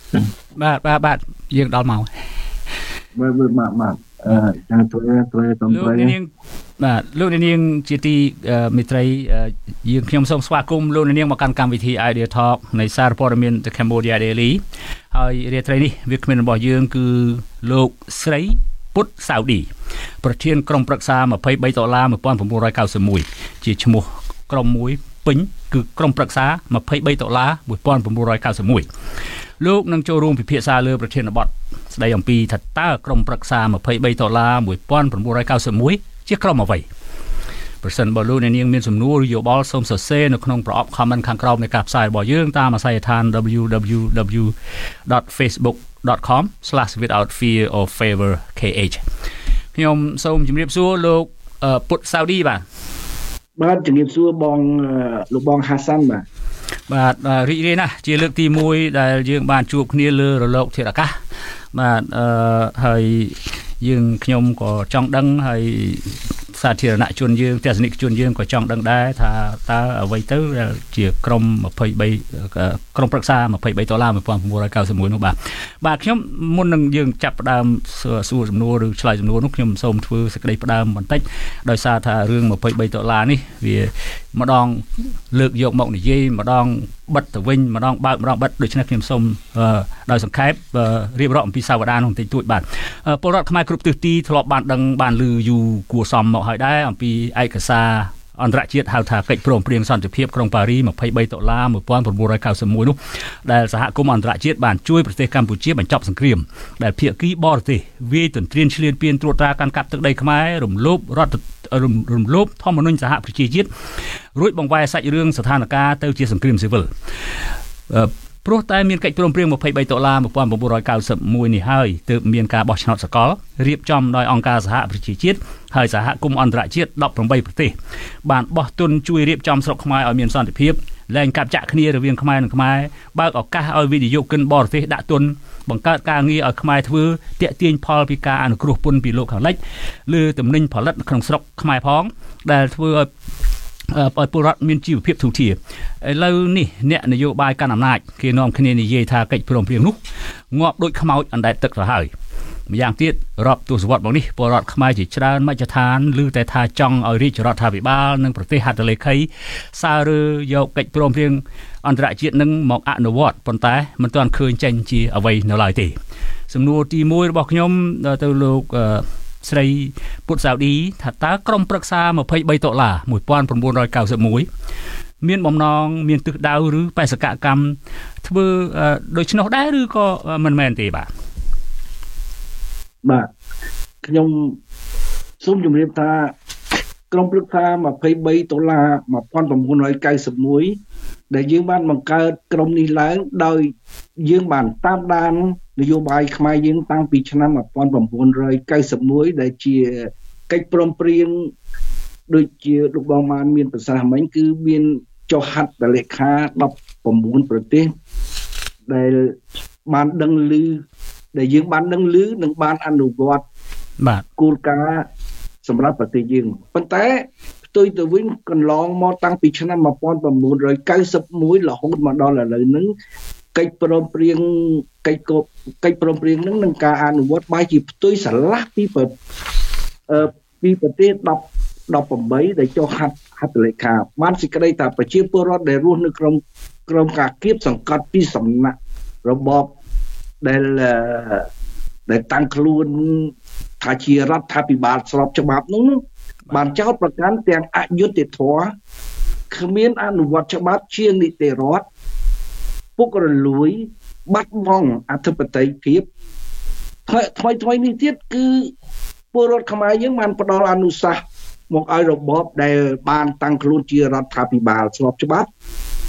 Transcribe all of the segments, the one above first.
បាទយើងដល់មកបាទចាំធ្វើតំប្រៃបាទលោកនាងជាទីមិត្តរីយើងខ្ញុំសូមស្វាគមន៍លោកនាងមកកាន់កម្មវិធី Idea Talk នៃសារព័ត៌មាន The Cambodia Daily ហើយរាត្រីនេះវាគ្មានរបស់យើងគឺលោកស្រីពុតសាវឌីប្រធានក្រុមប្រឹក្សា$23 1991ជាឈ្មោះក្រុមមួយពេញគឺក្រុមប្រឹក្សា$23 1991លោកនឹងចូលរួមពិភាក្សាលើប្រធានបទស្ដីអំពីថាតើក្រុមប្រឹក្សា$23 1991ជាក្រុមអ្វីប្រសិនបើលោកអ្នកនាងមានសំណួរឬយោបល់សូមសរសេរនៅក្នុងប្រអប់ comment ខាងក្រោមនៃការផ្សាយរបស់យើងតាមអាស័យដ្ឋាន www.facebook.com/withoutfearorfavorkh ខ្ញុំសូមជម្រាបសួរលោកពុតសាវឌីបាទជំរាបសួរបងលោកបងហាសាន់បាទរីករាយណាស់ជាលើកទី1ដែលយើងបានជួបគ្នាលើរលកធាតុអាកាសបាទហើយយើងខ្ញុំក៏ចង់ដឹងហើយសាធារណជនយើងទស្សនិកជនយើងក៏ចង់ដឹងដែរថាតើអ្វីទៅជាក្រុមក្រុមប្រឹក្សា$23 1991នោះបាទខ្ញុំមុននឹងយើងចាប់ផ្ដើមសួរសំណួរឬឆ្លើយសំណួរនោះខ្ញុំសូមធ្វើសេចក្តីផ្ដើមបន្តិចដោយសារថារឿង$23នេះវាម្ដងលើកយកមកនិយាយម្ដងបិទទៅវិញម្ដងបើកម្ដងបិទដូច្នេះខ្ញុំសូមដោយសង្ខេបរៀបរាប់អំពីសាវតានោះបន្តិចតួចបាទពលរដ្ឋខ្មែរគ្រប់ទិសទីធ្លាប់បានដឹងបានឮយូរគួរសមមកហើយដែរអំពីឯកសារអន្តរជាតិហៅថាកិច្ចព្រមព្រៀងសន្តិភាពក្រុងប៉ារី$23 1991នោះដែលសហគមន៍អន្តរជាតិបានជួយប្រទេសកម្ពុជាបញ្ចប់សង្គ្រាមដែលភាគីបរទេសវាយទន្ទ្រានឈ្លានពានត្រួតត្រាកាន់កាប់ទឹកដីខ្មែររំលោភធម្មនុញ្ញសហប្រជាជាតិរួចបង្វែរសាច់រឿងស្ថានភាពទៅជាសង្គ្រាមស៊ីវិលព្រោះតែមានកិច្ចព្រមព្រៀង$23 1991នេះហើយទើបមានការបោះឆ្នោតសកលរៀបចំដោយអង្គការសហប្រជាជាតិហើយសហគមន៍អន្តរជាតិ18ប្រទេសបានបោះទុនជួយរៀបចំស្រុកខ្មែរឲ្យមានសន្តិភាពលែងកាប់ចាក់គ្នារវាងខ្មែរនិងខ្មែរបើកឱកាសឲ្យវិនិយោគិនបរទេសដាក់ទុនបង្កើតការងារឲ្យខ្មែរធ្វើទាក់ទាញផលពីការអនុគ្រោះពន្ធពីលោកខាងលិចលើទំនិញផលិតក្នុងស្រុកខ្មែរផងដែលធ្វើឲ្យពលរដ្ឋមានជីវភាពធូរធារឥឡូវនេះអ្នកនយោបាយកាន់អំណាចគេនាំគ្នានិយាយថាកិច្ចព្រមព្រៀងនោះងាប់ដូចខ្មោចអណ្ដែតទឹកទៅហើយម្យ៉ាងទៀតរាប់ទសវត្សរ៍មកនេះពលរដ្ឋខ្មែរជាច្រើនមជ្ឈដ្ឋានឮតែថាចង់ឲ្យរាជរដ្ឋាភិបាលនិងប្រទេសហត្ថលេខីសាររើយកកិច្ចព្រមព្រៀងអន្តរជាតិនឹងមកអនុវត្តប៉ុន្តែមិនទាន់ឃើញចេញជាអ្វីនៅឡើយទេសំណួរទី1របស់ខ្ញុំទៅលោកស្រីពុតសាវឌីថាតើក្រុមប្រឹក្សា$23 1991មានបំណងមានទិសដៅឬបេសកកម្មធ្វើដូច្នោះដែរឬក៏មិនមែនទេបាទខ្ញុំសូមជម្រាបថាក្រុមប្រឹក្សា$23 1991ដែលយើងបានបង្កើតក្រុមនេះឡើងដោយយើងបានតាមដាននយោបាយខ្មែរយើងតាំងពីឆ្នាំ1991ដែលជាកិច្ចព្រមព្រៀងដូចជាលោកបងបានមានប្រសាសន៍មិញគឺមានចុះហត្ថលេខា19ប្រទេសដែលបានដឹងឮដែលយើងបានដឹងឮនិងបានអនុវត្តបាទគោលការណ៍សម្រាប់ប្រទេសយើងប៉ុន្តែផ្ទុយទៅវិញកន្លងមកតាំងពីឆ្នាំ1991រហូតមកដល់ឥឡូវហ្នឹងកិច្ចព្រមព្រៀងហ្នឹងនឹងការអនុវត្តបែរជាផ្ទុយស្រឡះពីប្រទេស18ដែលចុះហត្ថលេខាបានសេចក្តីថាប្រជាពលរដ្ឋដែលរស់នៅក្រុមការគៀបសង្កត់ពីសំណាក់របបដែលតាំងខ្លួនថាជារដ្ឋាភិបាលស្របច្បាប់នោះបានចោទប្រកាន់ទាំងអយុត្តិធម៌គ្មានអនុវត្តច្បាប់ជានីតិរដ្ឋពុករលួយបាត់បង់អធិបតេយ្យភាពថ្មីនេះទៀតគឺពលរដ្ឋខ្មែរយើងបានផ្ដល់អនុសាសន៍មកឲ្យរបបដែលបានតាំងខ្លួនជារដ្ឋាភិបាលស្របច្បាប់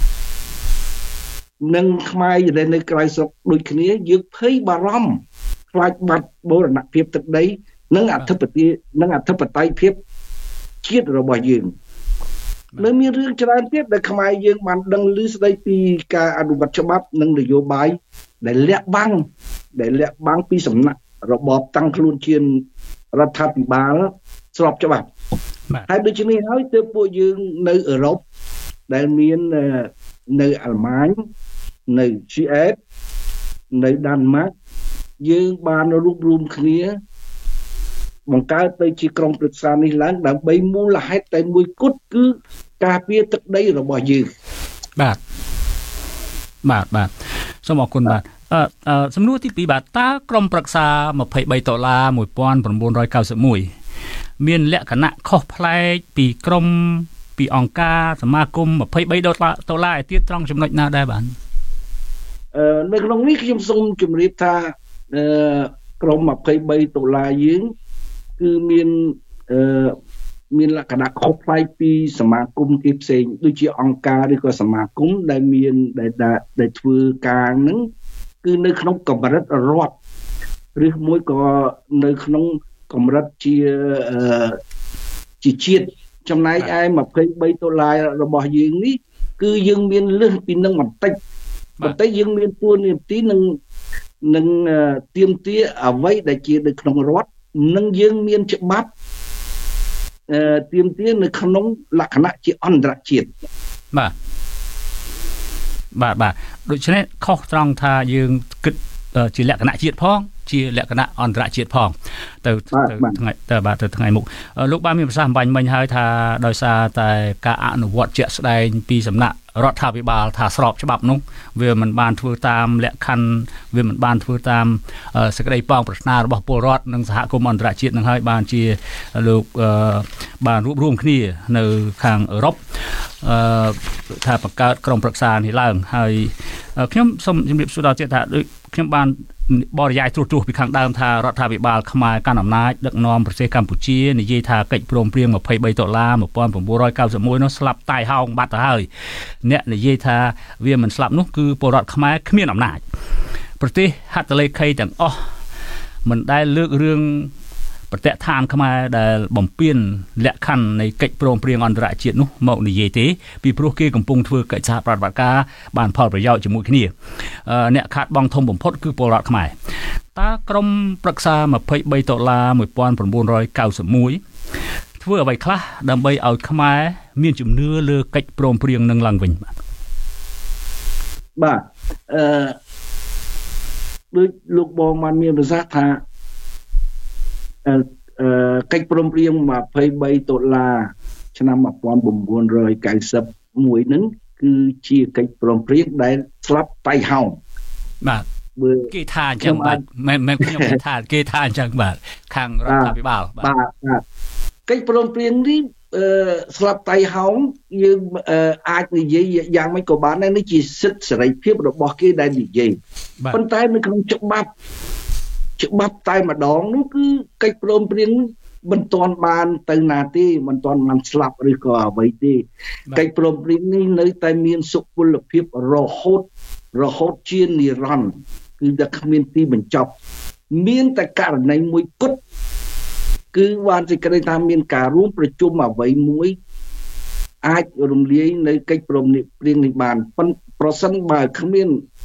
និងខ្មែរដែលនៅក្រៅស្រុកដូចគ្នាយើងភ័យបារម្ភខ្លាចបាត់បូរណភាពទឹកដីនិងអធិបតេយ្យភាពជាតិរបស់យើងនៅមានរឿងច្រើនទៀតដែលខ្មែរយើងបានដឹងឮស្ដីពីការអនុវត្តច្បាប់និងនយោបាយដែលលាក់បាំងពីសំណាក់របបតាំងខ្លួនជារដ្ឋាភិបាលស្របច្បាប់ហើយដូច្នេះហើយទើបពួកយើងនៅអឺរ៉ុបដែលមាននៅអាល្លឺម៉ាញនៅ GS នៅដានម៉ាកយើងបានរួបរวมគ្នាបង្កើតទៅជាក្រុមប្រឹក្សានេះឡើងដើម្បីមូលហេតុតែមួយគត់គឺការពារទឹកដីរបស់យើងបាទសូមអរគុណបាទសំណួរទី2បាទតើក្រុមប្រឹក្សា$23 1991មានលក្ខណៈខុសប្លែកពីក្រុមពីអង្គការសមាគម$23ឯទៀតត្រង់ចំណុចណាដែរបាទនៅក្នុងនេះខ្ញុំសូមជម្រាបថាក្រុម$23យើងគឺមានលក្ខណៈខុសប្លែកពីសមាគមគេផ្សេងដូចជាអង្គការឬក៏សមាគមដែលមានដែលធ្វើការហ្នឹងគឺនៅក្នុងកម្រិតរដ្ឋឬមួយក៏នៅក្នុងកម្រិតជាជាតិចំណែកឯ$23របស់យើងនេះគឺយើងមានលើសពីនឹងបន្តិចយើងមានតួនាទីនឹងទាមទារអ្វីដែលជានៅក្នុងរដ្ឋនិងយើងមានច្បាប់ទាមទារនៅក្នុងលក្ខណៈជាអន្តរជាតិបាទដូច្នេះខុសត្រង់ថាយើងគិតជាលក្ខណៈជាតិផងជាលក្ខណៈអន្តរជាតិផងទៅថ្ងៃមុខលោកបានមានប្រសាសន៍បាញ់មិញហើយថាដោយសារតែការអនុវត្តជាក់ស្ដែងពីសំណាក់រដ្ឋាភិបាលថាស្របច្បាប់នោះវាមិនបានធ្វើតាមលក្ខខណ្ឌវាមិនបានធ្វើតាមសេចក្តីប៉ងប្រាថ្នារបស់ពលរដ្ឋនិងសហគមន៍អន្តរជាតិនឹងហើយបានជាលោកបានរួបរวมគ្នានៅខាងអឺរ៉ុបថាបង្កើតក្រុមប្រឹក្សានេះឡើងហើយខ្ញុំសូមជម្រាបសួរដល់ទៀតថាដូចខ្ញុំបានបរិយាយត្រួសពីខាងដើមថារដ្ឋាភិបាលខ្មែរកាន់អំណាចដឹកនាំប្រទេសកម្ពុជានិយាយថាកិច្ចព្រមព្រៀង$23 1991នោះស្លាប់តាយហោងបាត់ទៅហើយអ្នកនិយាយថាវាមិនស្លាប់នោះគឺពលរដ្ឋខ្មែរគ្មានអំណាចប្រទេសហត្ថលេខីទាំងអស់មិនដែលលើករឿងប្រតិឋានខ្មែរដែលបំពេញលក្ខខណ្ឌនៃកិច្ចព្រមព្រៀងអន្តរជាតិនោះមកនិយាយទេពីព្រោះគេកំពុងធ្វើកិច្ចសហប្រតិបត្តិការបានផលប្រយោជន៍ជាមួយគ្នាអ្នកខាតបង់ធំបំផុតគឺពលរដ្ឋខ្មែរតើក្រុមប្រឹក្សា$23 1991ធ្វើអ្វីខ្លះដើម្បីឲ្យខ្មែរមានជំនឿលើកិច្ចព្រមព្រៀងនឹងឡើងវិញបាទដូចលោកបងបានមានប្រសាសន៍ថាកិច្ចព្រមព្រៀង$23ឆ្នាំ1991ហ្នឹងគឺជាកិច្ចព្រមព្រៀងដែលស្លាប់តៃហោងបាទគេថាអញ្ចឹងបាទមិនខ្ញុំគេថាអញ្ចឹងបាទខាងរដ្ឋាភិបាលបាទកិច្ចព្រមព្រៀងនេះស្លាប់តៃហោងយើងអាចនិយាយយ៉ាងម៉េចក៏បានដែរនេះជាសិទ្ធិសេរីភាពរបស់គេដែលនិយាយប៉ុន្តែនៅក្នុងច្បាប់តែម្ដងនោះគឺកិច្ចព្រមព្រៀងមិនទាន់បានទៅណាទេមិនទាន់បានស្លាប់ឬក៏អ្វីទេកិច្ចព្រមព្រៀងនេះនៅតែមានសុពលភាពរហូតជានិរន្តរ៍គឺតែគ្មានទីបញ្ចប់មានតែករណីមួយគត់គឺបានសេចក្តីថាមានការរួមប្រជុំអ្វីមួយអាចរំលាយនៅកិច្ចព្រមព្រៀងនេះបានប្រសិនបើគ្មាន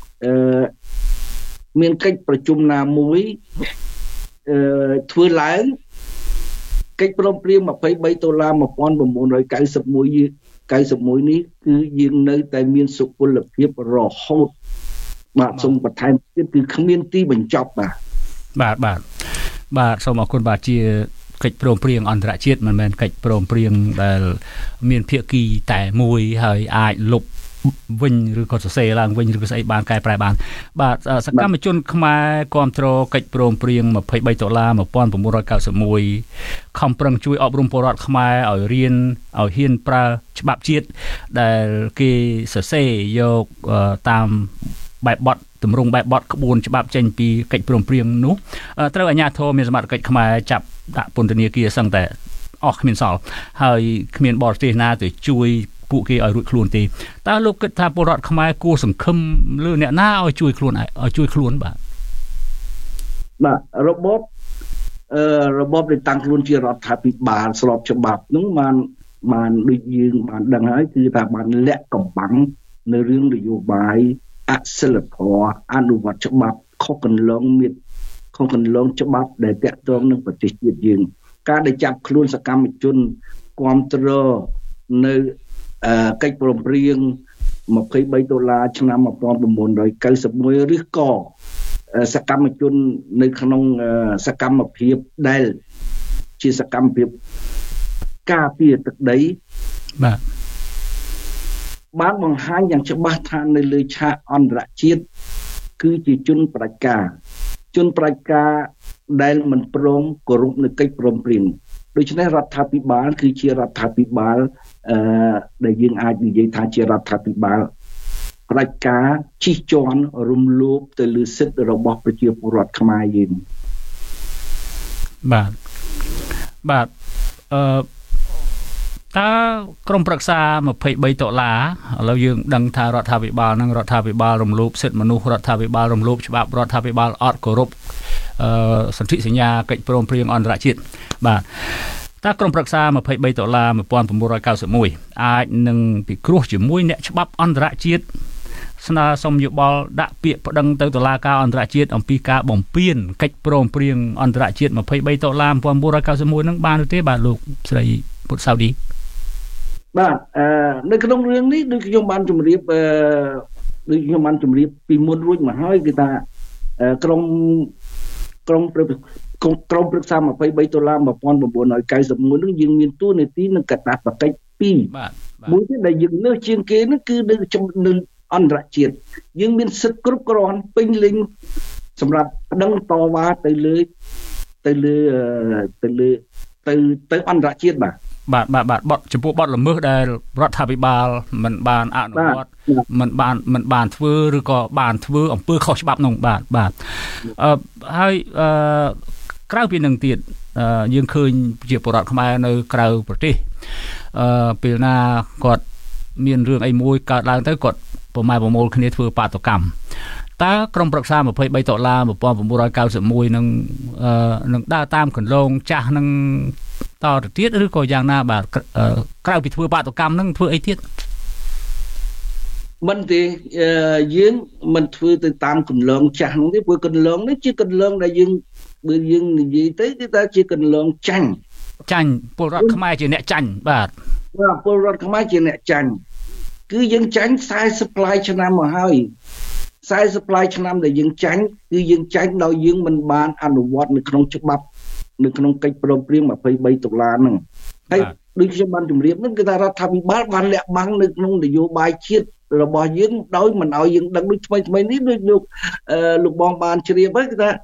មានកិច្ចប្រជុំណាមួយធ្វើឡើងកិច្ចព្រមព្រៀង$23 1991នេះគឺយើងនៅតែមានសុពលភាពរហូតបាទសូមបន្ថែមទៀតគឺគ្មានទីបញ្ចប់បាទសូមអរគុណបាទជាកិច្ចព្រមព្រៀងអន្តរជាតិមិនមែនកិច្ចព្រមព្រៀងដែលមានភាគីតែមួយហើយអាចលុបវិញឬក៏សរសេរឡើងវិញឬក៏ស្អីបានកែប្រែបានបាទសកម្មជនខ្មែរគ្រប់គ្រងកិច្ចព្រមព្រៀង$23 1991ខំប្រឹងជួយអប់រំពលរដ្ឋខ្មែរឲ្យរៀនឲ្យហ៊ានប្រើច្បាប់ជាតិដែលគេសរសេរយកតាមបែបបទទម្រង់បែបបទក្បួនច្បាប់ចេញពីកិច្ចព្រមព្រៀងនោះត្រូវអាជ្ញាធរមានសមត្ថកិច្ចខ្មែរចាប់ដាក់ពន្ធនាគារសឹងតែអស់គ្មានសល់ហើយគ្មានបរទេសណាទៅជួយពួកគេឲ្យរួចខ្លួនទេតើលោកគិតថាពលរដ្ឋខ្មែរគួរសង្ឃឹមលើអ្នកណាឲ្យជួយខ្លួនបាទរបបដែលតាំងខ្លួនជារដ្ឋាភិបាលស្របច្បាប់នោះបានដូចយើងបានដឹងហើយគឺថាបានលាក់កំបាំងនៅរឿងនយោបាយអសិលធម៌អនុវត្តច្បាប់ខុសកន្លងច្បាប់ដែលតាក់ទងនឹងប្រទេសជាតិយើងការដែលចាប់ខ្លួនសកម្មជនគ្រប់គ្រងនៅកិច្ចព្រមព្រៀង$23ឆ្នាំ1991ឬក៏សកម្មជននៅក្នុងសកម្មភាពដែលជាសកម្មភាពការពារទឹកដីបាទបានបង្ហាញយ៉ាងច្បាស់ថានៅលើឆាកអន្តរជាតិគឺជាជនប្រជាការដែលមិនព្រមគោរពនូវកិច្ចព្រមព្រៀងដូច្នេះរដ្ឋាភិបាលគឺជារដ្ឋាភិបាលដែលយើងអាចនិយាយថាជារដ្ឋាភិបាលផ្ដាច់ការជិះជាន់រំលោភទៅលើសិទ្ធិរបស់ប្រជាពលរដ្ឋខ្មែរយើងបាទតើក្រុមប្រឹក្សា$23ឥឡូវយើងដឹងថារដ្ឋាភិបាលនិងរដ្ឋាភិបាលរំលោភសិទ្ធិមនុស្សរដ្ឋាភិបាលរំលោភច្បាប់រដ្ឋាភិបាលអត់គោរពសន្ធិសញ្ញាកិច្ចព្រមព្រៀងអន្តរជាតិបាទតើក្រុមប្រឹក្សា$23 1991អាចនឹងពិគ្រោះជាមួយអ្នកច្បាប់អន្តរជាតិស្នើសុំយោបល់ដាក់ពាក្យប្តឹងទៅតុលាការអន្តរជាតិអំពីការបំពានកិច្ចព្រមព្រៀងអន្តរជាតិ$23 1991នឹងបានឬទេបាទលោកស្រីពុទ្ធសាវឌីបាទនៅក្នុងរឿងនេះដូចខ្ញុំបានជម្រាបពីមុនរួចមកហើយគឺថាក្រុមប្រឹក្សា$23 1991នឹងយើងមានតួនាទីនឹងកាតព្វកិច្ច2មួយទៀតដែលយើងលើសជាងគេនោះគឺនៅអន្តរជាតិយើងមានសិទ្ធិគ្រប់គ្រាន់ពេញលេញសម្រាប់ប្តឹងតវ៉ាទៅអន្តរជាតិបាទបទចំពោះបទល្មើសដែលរដ្ឋាភិបាលមិនបានអនុវត្តមិនបានធ្វើឬក៏បានធ្វើអំពើខុសច្បាប់នោះបាទហើយក្រៅពីនឹងទៀតយើងឃើញជាពលរដ្ឋខ្មែរនៅក្រៅប្រទេសពេលណាគាត់មានរឿងអីមួយកើតឡើងទៅគាត់ប្រមូលគ្នាធ្វើបាតុកម្មតើក្រុមប្រឹក្សា$23 1991នឹងដើរតាមគន្លងចាស់នឹងតទៅទៀតឬក៏យ៉ាងណាបាទក្រៅពីធ្វើបាតុកម្មនឹងធ្វើអីទៀតមិនទេយើងមិនធ្វើទៅតាមគន្លងចាស់នោះទេព្រោះគន្លងនេះជាគន្លងដែលយើងនិយាយទៅគឺថាជាគន្លងចាញ់ពលរដ្ឋខ្មែរជាអ្នកចាញ់បាទពលរដ្ឋខ្មែរជាអ្នកចាញ់គឺយើងចាញ់40 ឆ្នាំមកហើយ40 ឆ្នាំដែលយើងចាញ់គឺយើងចាញ់ដោយយើងមិនបានអនុវត្តនៅក្នុងច្បាប់នៅក្នុងកិច្ចព្រមព្រៀង$23ហ្នឹងហើយដូចខ្ញុំបានជម្រាបហ្នឹងគឺថារដ្ឋាភិបាលបានលាក់បាំងនៅក្នុងនយោបាយជាតិរបស់យើងដោយមិនឲ្យយើងដឹងដូចថ្មីនេះដូចលោកបងបានជ្រាបហើយគឺថា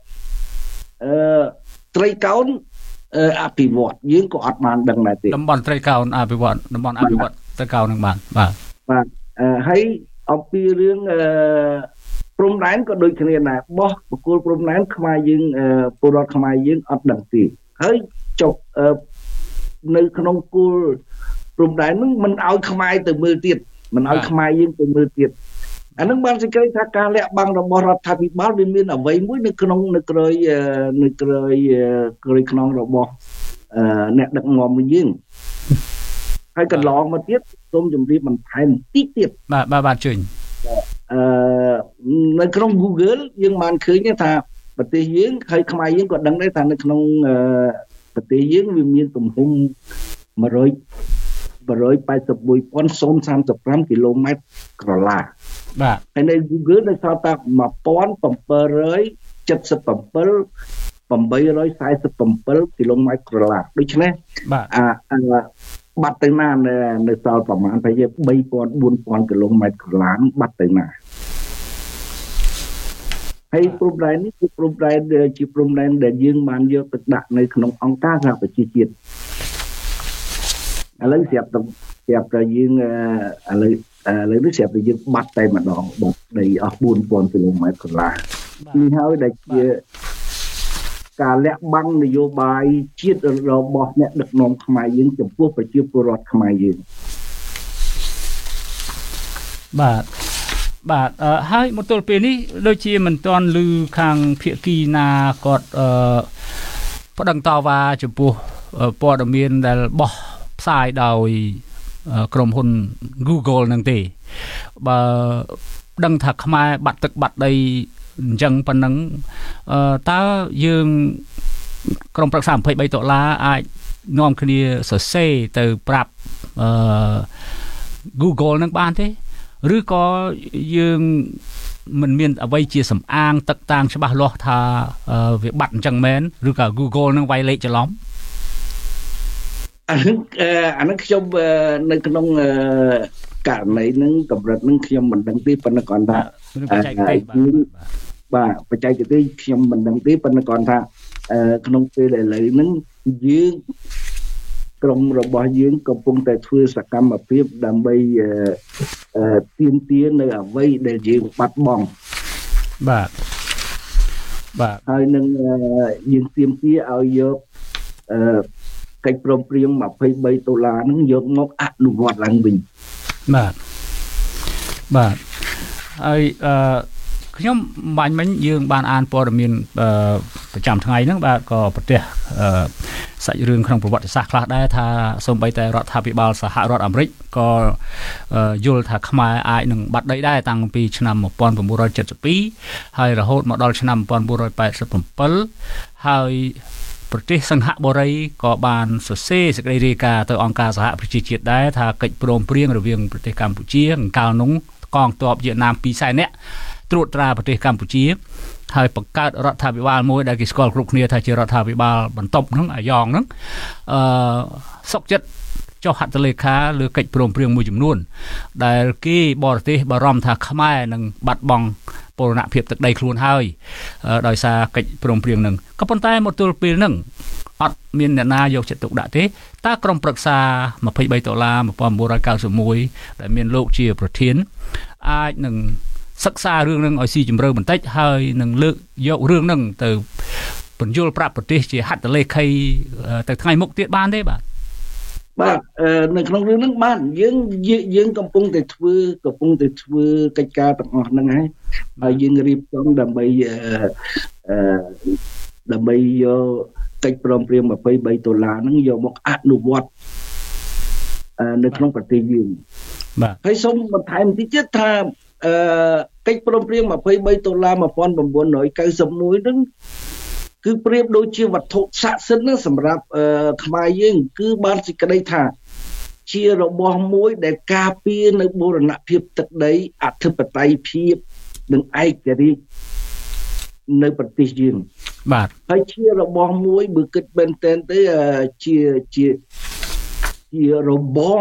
ត្រីកោណអភិវឌ្ឍយើងក៏អត់បានដឹងដែរទេតំបន់ត្រីកោណអភិវឌ្ឍត្រីកោណនឹងបាទហើយអំពីរឿងព្រំដែនក៏ដូចគ្នាដែរបោះបកគលព្រំដែនខ្មែរយើងពលរដ្ឋខ្មែរយើងអត់ដឹងទេហើយចុះនៅក្នុងគោលព្រំដែនហ្នឹងមិនឲ្យខ្មែរទៅមើលទៀតមិនឲ្យខ្មែរយើងទៅមើលទៀតអានឹងបានសេចក្តីថាការលាក់បាំងរបស់រដ្ឋាភិបាលវាមានអ្វីមួយនៅក្នុងក្រោយខ្នងរបស់អ្នកដឹកនាំយើងហើយកន្លងមកទៀតសូមជម្រាបបន្ថែមបន្តិចទៀតបាទជើញនៅក្នុង Google យើងបានឃើញថាប្រទេសយើងហើយខ្មែរយើងក៏ដឹងដែរថានៅក្នុងប្រទេសយើងវាមានទំហំ181,035 គីឡូម៉ែត្រក្រឡាបាទហើយនៅ Google នៅសល់តែ1747 គីឡូម៉ែត្រក្រឡាដូច្នេះបាត់ទៅណានៅសល់ប្រមាណប្រហែល 3,000-4,000 គីឡូម៉ែត្រក្រឡាបាត់ទៅណាហើយព្រំដែននេះគឺព្រំដែនជាព្រំដែនដែលយើងបានយកទៅដាក់នៅក្នុងអង្គការសហប្រជាជាតិឥឡូវស្រាប់តែយើងឥឡូវនេះស្រាប់តែយើងបាត់តែម្ដងបាត់ដីអស់ 4,000 គីឡូម៉ែត្រក្រឡានេះហើយដែលជាការលាក់បាំងនយោបាយជាតិរបស់អ្នកដឹកនាំខ្មែរយើងចំពោះប្រជាពលរដ្ឋខ្មែរយើងបាទហើយមកទល់ពេលនេះដូចជាមិនទាន់ឮខាងភាគីណាគាត់ប្តឹងតវ៉ាចំពោះព័ត៌មានដែលបោះផ្សាយដោយក្រុមហ៊ុន Google នឹងទេបើដឹងថាខ្មែរបាត់ទឹកបាត់ដីអញ្ចឹងប៉ុណ្ណឹងតើយើងក្រុមប្រឹក្សា$23អាចនាំគ្នាសរសេរទៅប្រាប់Google នឹងបានទេឬក៏យើងមិនមានអ្វីជាសំអាងទឹកតាំងច្បាស់លាស់ថាវាបាត់អញ្ចឹងមែនឬក៏ Google នឹងវាយលេខច្រឡំអានឹងខ្ញុំនៅក្នុងករណីហ្នឹងកម្រិតហ្នឹងខ្ញុំមិនដឹងទេប៉ុន្តែគាត់ថាបច្ចេកទេសបាទបច្ចេកទេសខ្ញុំមិនដឹងទេប៉ុន្តែគាត់ថាក្នុងពេលឥឡូវហ្នឹងយើងក្រុមរបស់យើងកំពុងតែធ្វើសកម្មភាពដើម្បីទាមទារនៅអ្វីដែលយើងបាត់បង់បាទហើយនឹងយើងទាមទារឲ្យយកកិច្ចព្រមព្រៀង$23ហ្នឹងយកមកអនុវត្តឡើងវិញបាទហើយខ្ញុំបាញ់មិញយើងបានអានព័ត៌មានប្រចាំថ្ងៃហ្នឹងបាទក៏ប្រទេសសាច់រឿងក្នុងប្រវត្តិសាស្ត្រខ្លះដែរថាសូម្បីតែរដ្ឋាភិបាលសហរដ្ឋអាមេរិកក៏យល់ថាខ្មែរអាចនឹងបាត់ដីដែរតាំងពីឆ្នាំ1972ហើយរហូតមកដល់ឆ្នាំ1987ហើយប្រទេសសិង្ហបុរីក៏បានសរសេរសេចក្តីរាយការណ៍ទៅអង្គការសហប្រជាជាតិដែរថាកិច្ចព្រមព្រៀងរវាងប្រទេសកម្ពុជានិងកាលនោះកងទ័ពវៀតណាម200,000នាក់ត្រួតត្រាប្រទេសកម្ពុជាហើយបង្កើតរដ្ឋាភិបាលមួយដែលគេស្គាល់គ្រប់គ្នាថាជារដ្ឋាភិបាលបន្ទាប់ហ្នឹងអាយ៉ងហ្នឹងសុកចិត្តចុះហត្ថលេខាលើកិច្ចព្រមព្រៀងមួយចំនួនដែលគេបរទេសបារម្ភថាខ្មែរនឹងបាត់បង់បូរណភាពទឹកដីខ្លួនហើយដោយសារកិច្ចព្រមព្រៀងហ្នឹងក៏ប៉ុន្តែមកទល់ពេលហ្នឹងអត់មានអ្នកណាយកចិត្តទុកដាក់ទេតើក្រុមប្រឹក្សា$23 1991ដែលមានលោកជាប្រធានអាចនឹងសិក្សារឿងហ្នឹងឲ្យស៊ីជម្រៅបន្តិចហើយនឹងលើកយករឿងហ្នឹងទៅបញ្យល់ប្រាប់ប្រទេសជាហត្ថលេខីទៅថ្ងៃមុខទៀតបានទេបាទនៅក្នុងរឿងហ្នឹងបានយើងកំពុងតែធ្វើកិច្ចការទាំងអស់ហ្នឹងហើយយើងរៀបចំដើម្បីយកកិច្ចព្រមព្រៀង$23ហ្នឹងយកមកអនុវត្តនៅក្នុងប្រទេសយើងបាទហើយសូមបន្ថែមបន្តិចទៀតថាកិច្ចព្រមព្រៀង$23 1991ហ្នឹងគឺប្រៀបដូចជាវត្ថុស័ក្តិសិទ្ធិណាសម្រាប់ខ្មែរយើងគឺបានសេចក្តីថាជារបស់មួយដែលការពារនៅបូរណភាពទឹកដីអធិបតេយ្យភាពនិងឯករាជ្យនៅប្រទេសយើងបាទហើយជារបស់មួយបើគិតមែនទែនទៅជារ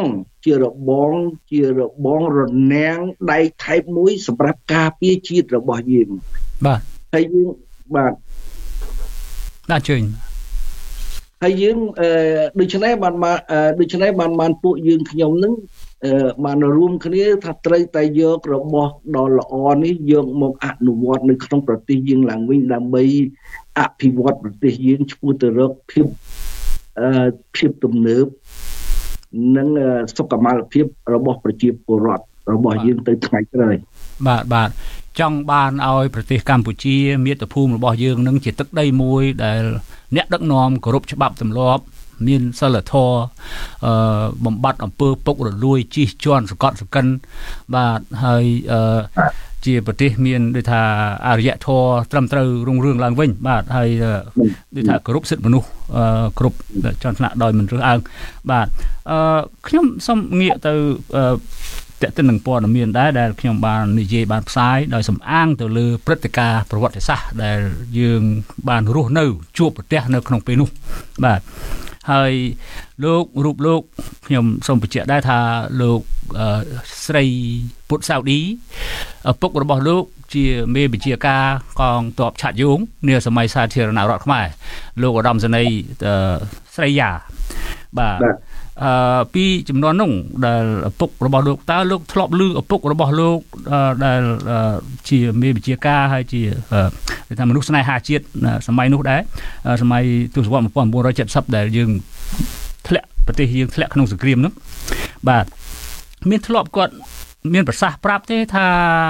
បងរនាំងដៃថែបមួយសម្រាប់ការពារជាតិរបស់យើងបាទហើយយើងបាទដាក់ជើញហើយយើងដូច្នេះបានពួកយើងខ្ញុំនឹងបានរួមគ្នាថាត្រូវតែយករបស់ដ៏ល្អនេះយកមកអនុវត្តនៅក្នុងប្រទេសយើងឡើងវិញដើម្បីអភិវឌ្ឍប្រទេសយើងឆ្ពោះទៅរកភាពទំនើបនិងសុខុមាលភាពរបស់ប្រជាពលរដ្ឋរបស់យើងទៅថ្ងៃក្រោយបាទចង់បានឲ្យប្រទេសកម្ពុជាមាតុភូមិរបស់យើងនឹងជាទឹកដីមួយដែលអ្នកដឹកនាំគោរពច្បាប់ទម្លាប់មានសិលធម៌បំបត្តិអំពើពុករលួយជិះជាន់សង្កត់សង្កិនបាទហើយជាប្រទេសមានដូចថាអរិយធម៌ត្រឹមត្រូវរុងរឿងឡើងវិញបាទហើយដូចថាគោរពសិទ្ធិមនុស្សគ្រប់ជាន់ថ្នាក់ដោយមិនរើសអើងបាទខ្ញុំសូមងាកទៅតើទៅនឹងព័ត៌មានដែរដែលខ្ញុំបាននិយាយបានផ្សាយដោយសំអាងទៅលើព្រឹត្តិការណ៍ប្រវត្តិសាស្ត្រដែលយើងបានរស់នៅជួបប្រទះនៅក្នុងពេលនោះបាទហើយរូបលោកខ្ញុំសូមបញ្ជាក់ដែរថាលោកស្រីពុតសាអូឌីឪពុករបស់លោកជាមេបញ្ជាការកងទ័ពឆាត់យងនាសម័យសាធារណរដ្ឋខ្មែរលោកឧត្តមសេនីយ៍ស្រីយ៉ាបាទពីចំនួននោះដែលឪពុករបស់លោកតើលោកធ្លាប់ឮឪពុករបស់លោកដែលជាមេបញ្ជាការហើយជាគេថាមនុស្សស្នេហាជាតិសម័យនោះដែរសម័យទសវត្សរ៍1970ដែលយើងធ្លាក់ប្រទេសយើងធ្លាក់ក្នុងសង្គ្រាមនោះបាទមានធ្លាប់គាត់មានប្រសាសន៍ប្រាប់ទេថា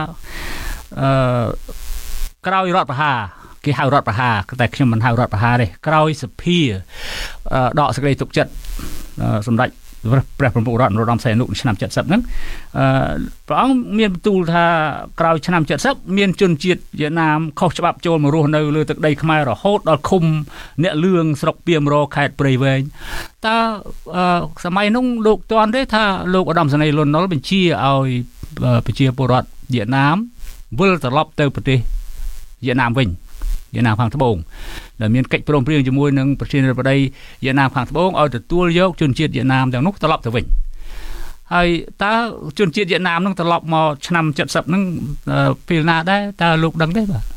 ក្រោយរដ្ឋប្រហារគេហៅរដ្ឋប្រហារតែខ្ញុំមិនហៅរដ្ឋប្រហារទេក្រោយសភាដកសេចក្តីទុកចិត្តសម្ដេចព្រះប្រមុខរដ្ឋនរោត្តមសីហនុឆ្នាំ70ហ្នឹងព្រះអង្គមានបន្ទូលថាក្រោយឆ្នាំ70មានជនជាតិវៀតណាមខុសច្បាប់ចូលមករស់នៅលើទឹកដីខ្មែររហូតដល់ឃុំអ្នកលឿងស្រុកពាមរខេត្តព្រៃវែងតើសម័យនោះលោកទាន់ទេថាលោកឧត្តមសេនីយ៍លន់នល់បញ្ជាឲ្យប្រជាពលរដ្ឋវៀតណាមវិលត្រឡប់ទៅប្រទេសវៀតណាមវិញវៀតណាមខាងត្បូងដែលមានកិច្ចព្រមព្រៀងជាមួយនឹងប្រធានាធិបតីវៀតណាមខាងត្បូងឲ្យទទួលយកជនជាតិវៀតណាមទាំងនោះត្រឡប់ទៅវិញហើយតើជនជាតិវៀតណាមនឹងត្រឡប់មកឆ្នាំ70ហ្នឹងពេលណាដែរតើលោកដឹងទេបាទ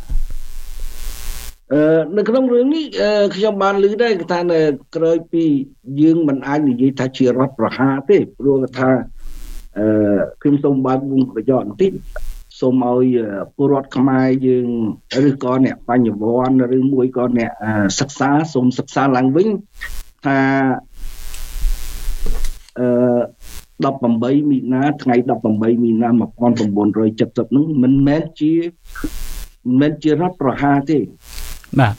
នៅក្នុងរឿងនេះខ្ញុំបានឮដែរថាក្រោយពីយើងមិនអាចនិយាយថាជារដ្ឋប្រហារទេព្រោះថាខ្ញុំសូមបើកវងប្រយោជន៍បន្តិចសូមឲ្យពលរដ្ឋខ្មែរយើងឬក៏អ្នកបញ្ញវន្តឬមួយក៏អ្នកសិក្សាសូមសិក្សាឡើងវិញថា18មីនាថ្ងៃ18មីនា1970ហ្នឹងមិនមែនជារដ្ឋប្រហារទេបាទ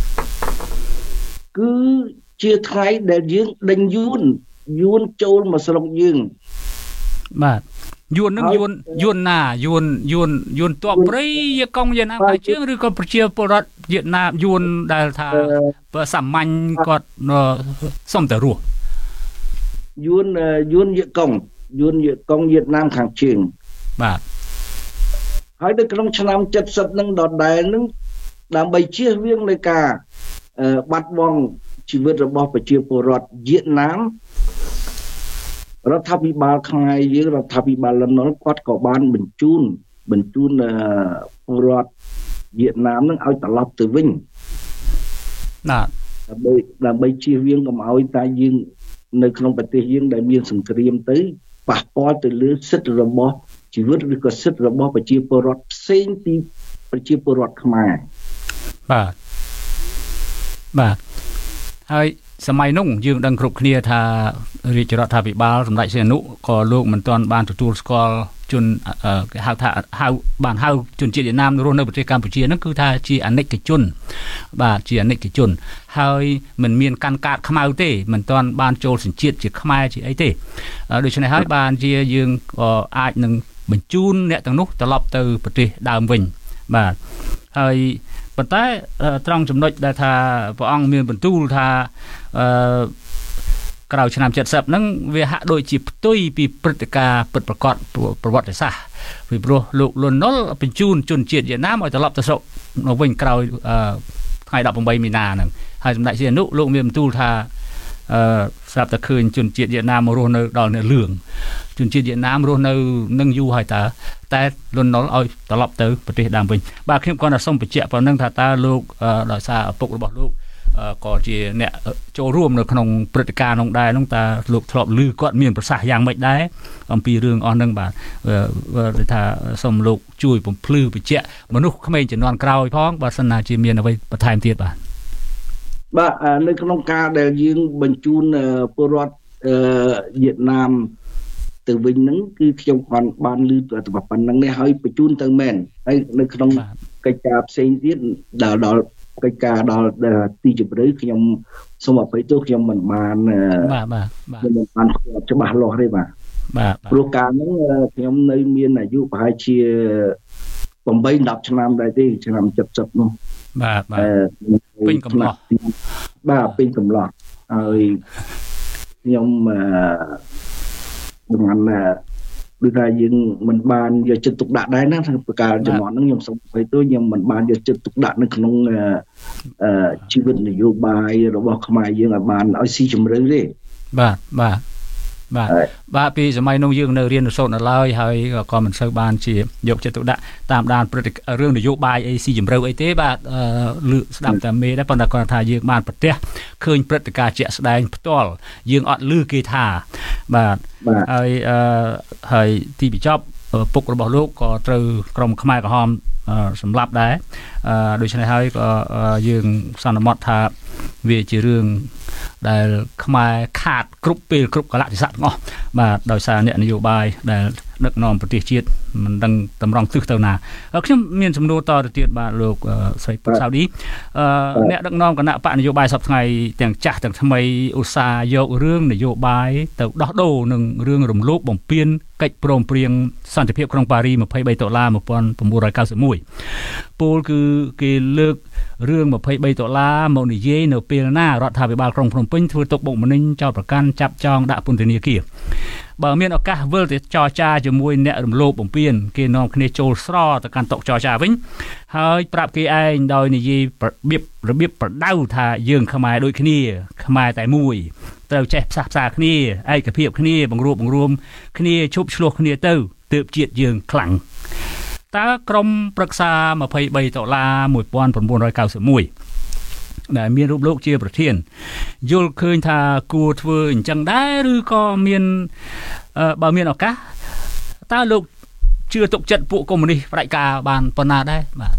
គឺជាថ្ងៃដែលយើងដេញយួនចូលមកស្រុកយើងបាទយួននឹងយួនណាយួនតបព្រៃយកកងវៀតណាមហើយជើងឬក៏ប្រជាពលរដ្ឋវៀតណាមយួនដែលថាសាមញ្ញគាត់សុំតែរស់យួនយកកងវៀតណាមខាងជើងបាទហើយនៅក្នុងឆ្នាំ70នឹងដដែលនឹងដើម្បីជៀសវាងនៃការបាត់បង់ជីវិតរបស់ប្រជាពលរដ្ឋវៀតណាមរដ្ឋាភិបាលខ្មែរយើងរដ្ឋាភិបាលលន់នល់គាត់ក៏បានបញ្ជូនពលរដ្ឋវៀតណាមនឹងឲ្យត្រឡប់ទៅវិញដើម្បីជៀសវាងកុំឲ្យតែយើងនៅក្នុងប្រទេសយើងដែលមានសង្គ្រាមទៅប៉ះពាល់ទៅលើសិទ្ធិរបស់ជីវិតឬក៏សិទ្ធិរបស់ប្រជាពលរដ្ឋផ្សេងពីប្រជាពលរដ្ឋខ្មែរបាទហើយសម័យនោះយើងដឹងគ្រប់គ្នាថារាជរដ្ឋាភិបាលសម្ដេចសីហនុក៏លោកមិនទាន់បានទទួលស្គាល់ជនគេហៅថាបានហៅជនជាតិវៀតណាមរស់នៅប្រទេសកម្ពុជាហ្នឹងគឺថាជាអនិច្ចជនបាទជាអនិច្ចជនហើយមិនមានកាន់កាតខ្មៅទេមិនទាន់បានចូលសញ្ជាតិជាខ្មែរជាអីទេដូច្នេះហើយបានជាយើងក៏អាចនឹងបញ្ជូនអ្នកទាំងនោះត្រឡប់ទៅប្រទេសដើមវិញបាទហើយប៉ុន្តែត្រង់ចំណុចដែលថាព្រះអង្គមានបន្ទូលថាក្រោយឆ្នាំ70ហ្នឹងវាហាក់ដូចជាផ្ទុយពីព្រឹត្តិការណ៍ពិតប្រាកដប្រវត្តិសាស្ត្រពីព្រោះលោកលន់នល់បញ្ជូនជនជាតិវៀតណាមឲ្យត្រឡប់ទៅស្រុកវិញក្រោយថ្ងៃ18មីនាហ្នឹងហើយសម្ដេចសីហនុលោកមានបន្ទូលថាស្រាប់តែឃើញជនជាតិវៀតណាមមករស់នៅដល់នៅលឿងជនជាតិវៀតណាមរស់នៅនឹងយូរហើយតែលន់នល់ឲ្យត្រឡប់ទៅប្រទេសដើមវិញបាទខ្ញុំគាត់តែសូមបញ្ជាក់ប៉ុណ្្នឹងថាតើលោកដោយសារឪពុករបស់លោកក៏ជាអ្នកចូលរួមនៅក្នុងព្រឹត្តិការណ៍នោះដែរនោះតើលោកធ្លាប់ឮគាត់មានប្រសាសន៍យ៉ាងម៉េចដែរអំពីរឿងអស់ហ្នឹងបាទថាសូមលោកជួយបំភ្លឺបញ្ជាក់មនុស្សក្មេងជំនាន់ក្រោយផងបើសិនណាជាមានអ្វីបន្ថែមទៀតបាទនៅក្នុងការដែលយើងបញ្ជូនពលរដ្ឋវៀតណាមទៅវិញហ្នឹងគឺខ្ញុំគាត់បានឮទៅប៉ុណ្្នឹងនេះហើយបញ្ជូនទៅមែនហើយនៅក្នុងកិច្ចការផ្សេងទៀតដល់កិច្ចការដល់ទីជម្រៅខ្ញុំសូមអភ័យទោសខ្ញុំមិនបានមិនបានច្បាស់លាស់ទេបាទព្រោះការហ្នឹងខ្ញុំនៅមានអាយុប្រហែលជា8-10ឆ្នាំដែរទេឆ្នាំ70នោះបាទពេញកំឡោះបាទពេញកំឡោះហើយខ្ញុំមិនដូចថាយើងមិនបានយកចិត្តទុកដាក់ដែរណាក្នុងប្រការចំនួនហ្នឹងខ្ញុំសូមអភ័យទោសខ្ញុំមិនបានយកចិត្តទុកដាក់នៅក្នុងជីវិតនយោបាយរបស់ខ្មែរយើងឲ្យបានឲ្យស៊ីជម្រៅទេបាទពីសម័យនោះយើងនៅរៀនសូត្រនៅឡើយហើយក៏មិនសូវបានជាយកចិត្តទុកដាក់តាមដានព្រឹត្តិរឿងនយោបាយអីស៊ីជម្រៅអីទេបាទលើស្ដាប់តែមេដែរប៉ុន្តែគាត់ថាយើងបានប្រទះឃើញព្រឹត្តិការណ៍ជាក់ស្ដែងផ្ទាល់យើងអត់ឮគេថាបាទហើយទីបញ្ចប់ពុករបស់លោកក៏ត្រូវក្រុមខ្មែរក្រហមសម្លាប់ដែរដូច្នេះហើយក៏យើងសន្មតថាវាជារឿងដែលខ្មែរខាតគ្រប់ពេលគ្រប់កលៈទេសៈទាំងអស់បាទដោយសារអ្នកនយោបាយដែលដឹកនាំប្រទេសជាតិមិនដឹងតម្រង់ទិសទៅណាខ្ញុំមានសំណួរតទៅទៀតបាទលោកស្រីពុកសាវឌីអ្នកដឹកនាំគណៈបកនយោបាយសពថ្ងៃទាំងចាស់ទាំងថ្មីឧស្សាហ៍យករឿងនយោបាយទៅដោះដូរនឹងរឿងរំលោភបំពានកិច្ចព្រមព្រៀងសន្តិភាពក្រុងប៉ារី23ដុល្លារ1991ពោលគឺគេលើករឿង$23មកនិយាយនៅពេលណារដ្ឋាភិបាលក្រុងភ្នំពេញធ្វើទុកបុកម្នេញចោទប្រកាន់ចាប់ចងដាក់ពន្ធនាគារបើមានឱកាសវិលទៅចរចាជាមួយអ្នករំលោភបំពានគេនាំគ្នាចូលស្រទៅកាន់តុចរចាវិញហើយប្រាប់គេឯងដោយនិយាយរបៀបប្រដៅថាយើងខ្មែរដូចគ្នាខ្មែរតែមួយត្រូវចេះផ្សះផ្សាគ្នាឯកភាពគ្នាបង្រួបបង្រួមគ្នាឈប់ឆ្លោះគ្នាទៅទើបជាតិយើងខ្លាំងតើក្រុមប្រឹក្សា$231991ដែលមានរូបលោកជាប្រធានយល់ឃើញថាគួរធ្វើអញ្ចឹងដែរឬក៏មានបើមានឱកាសតើលោកជឿទុកចិត្តពួកកុម្មុយនីសផ្ដាច់ការបានប៉ុណ្ណាដែរបាទ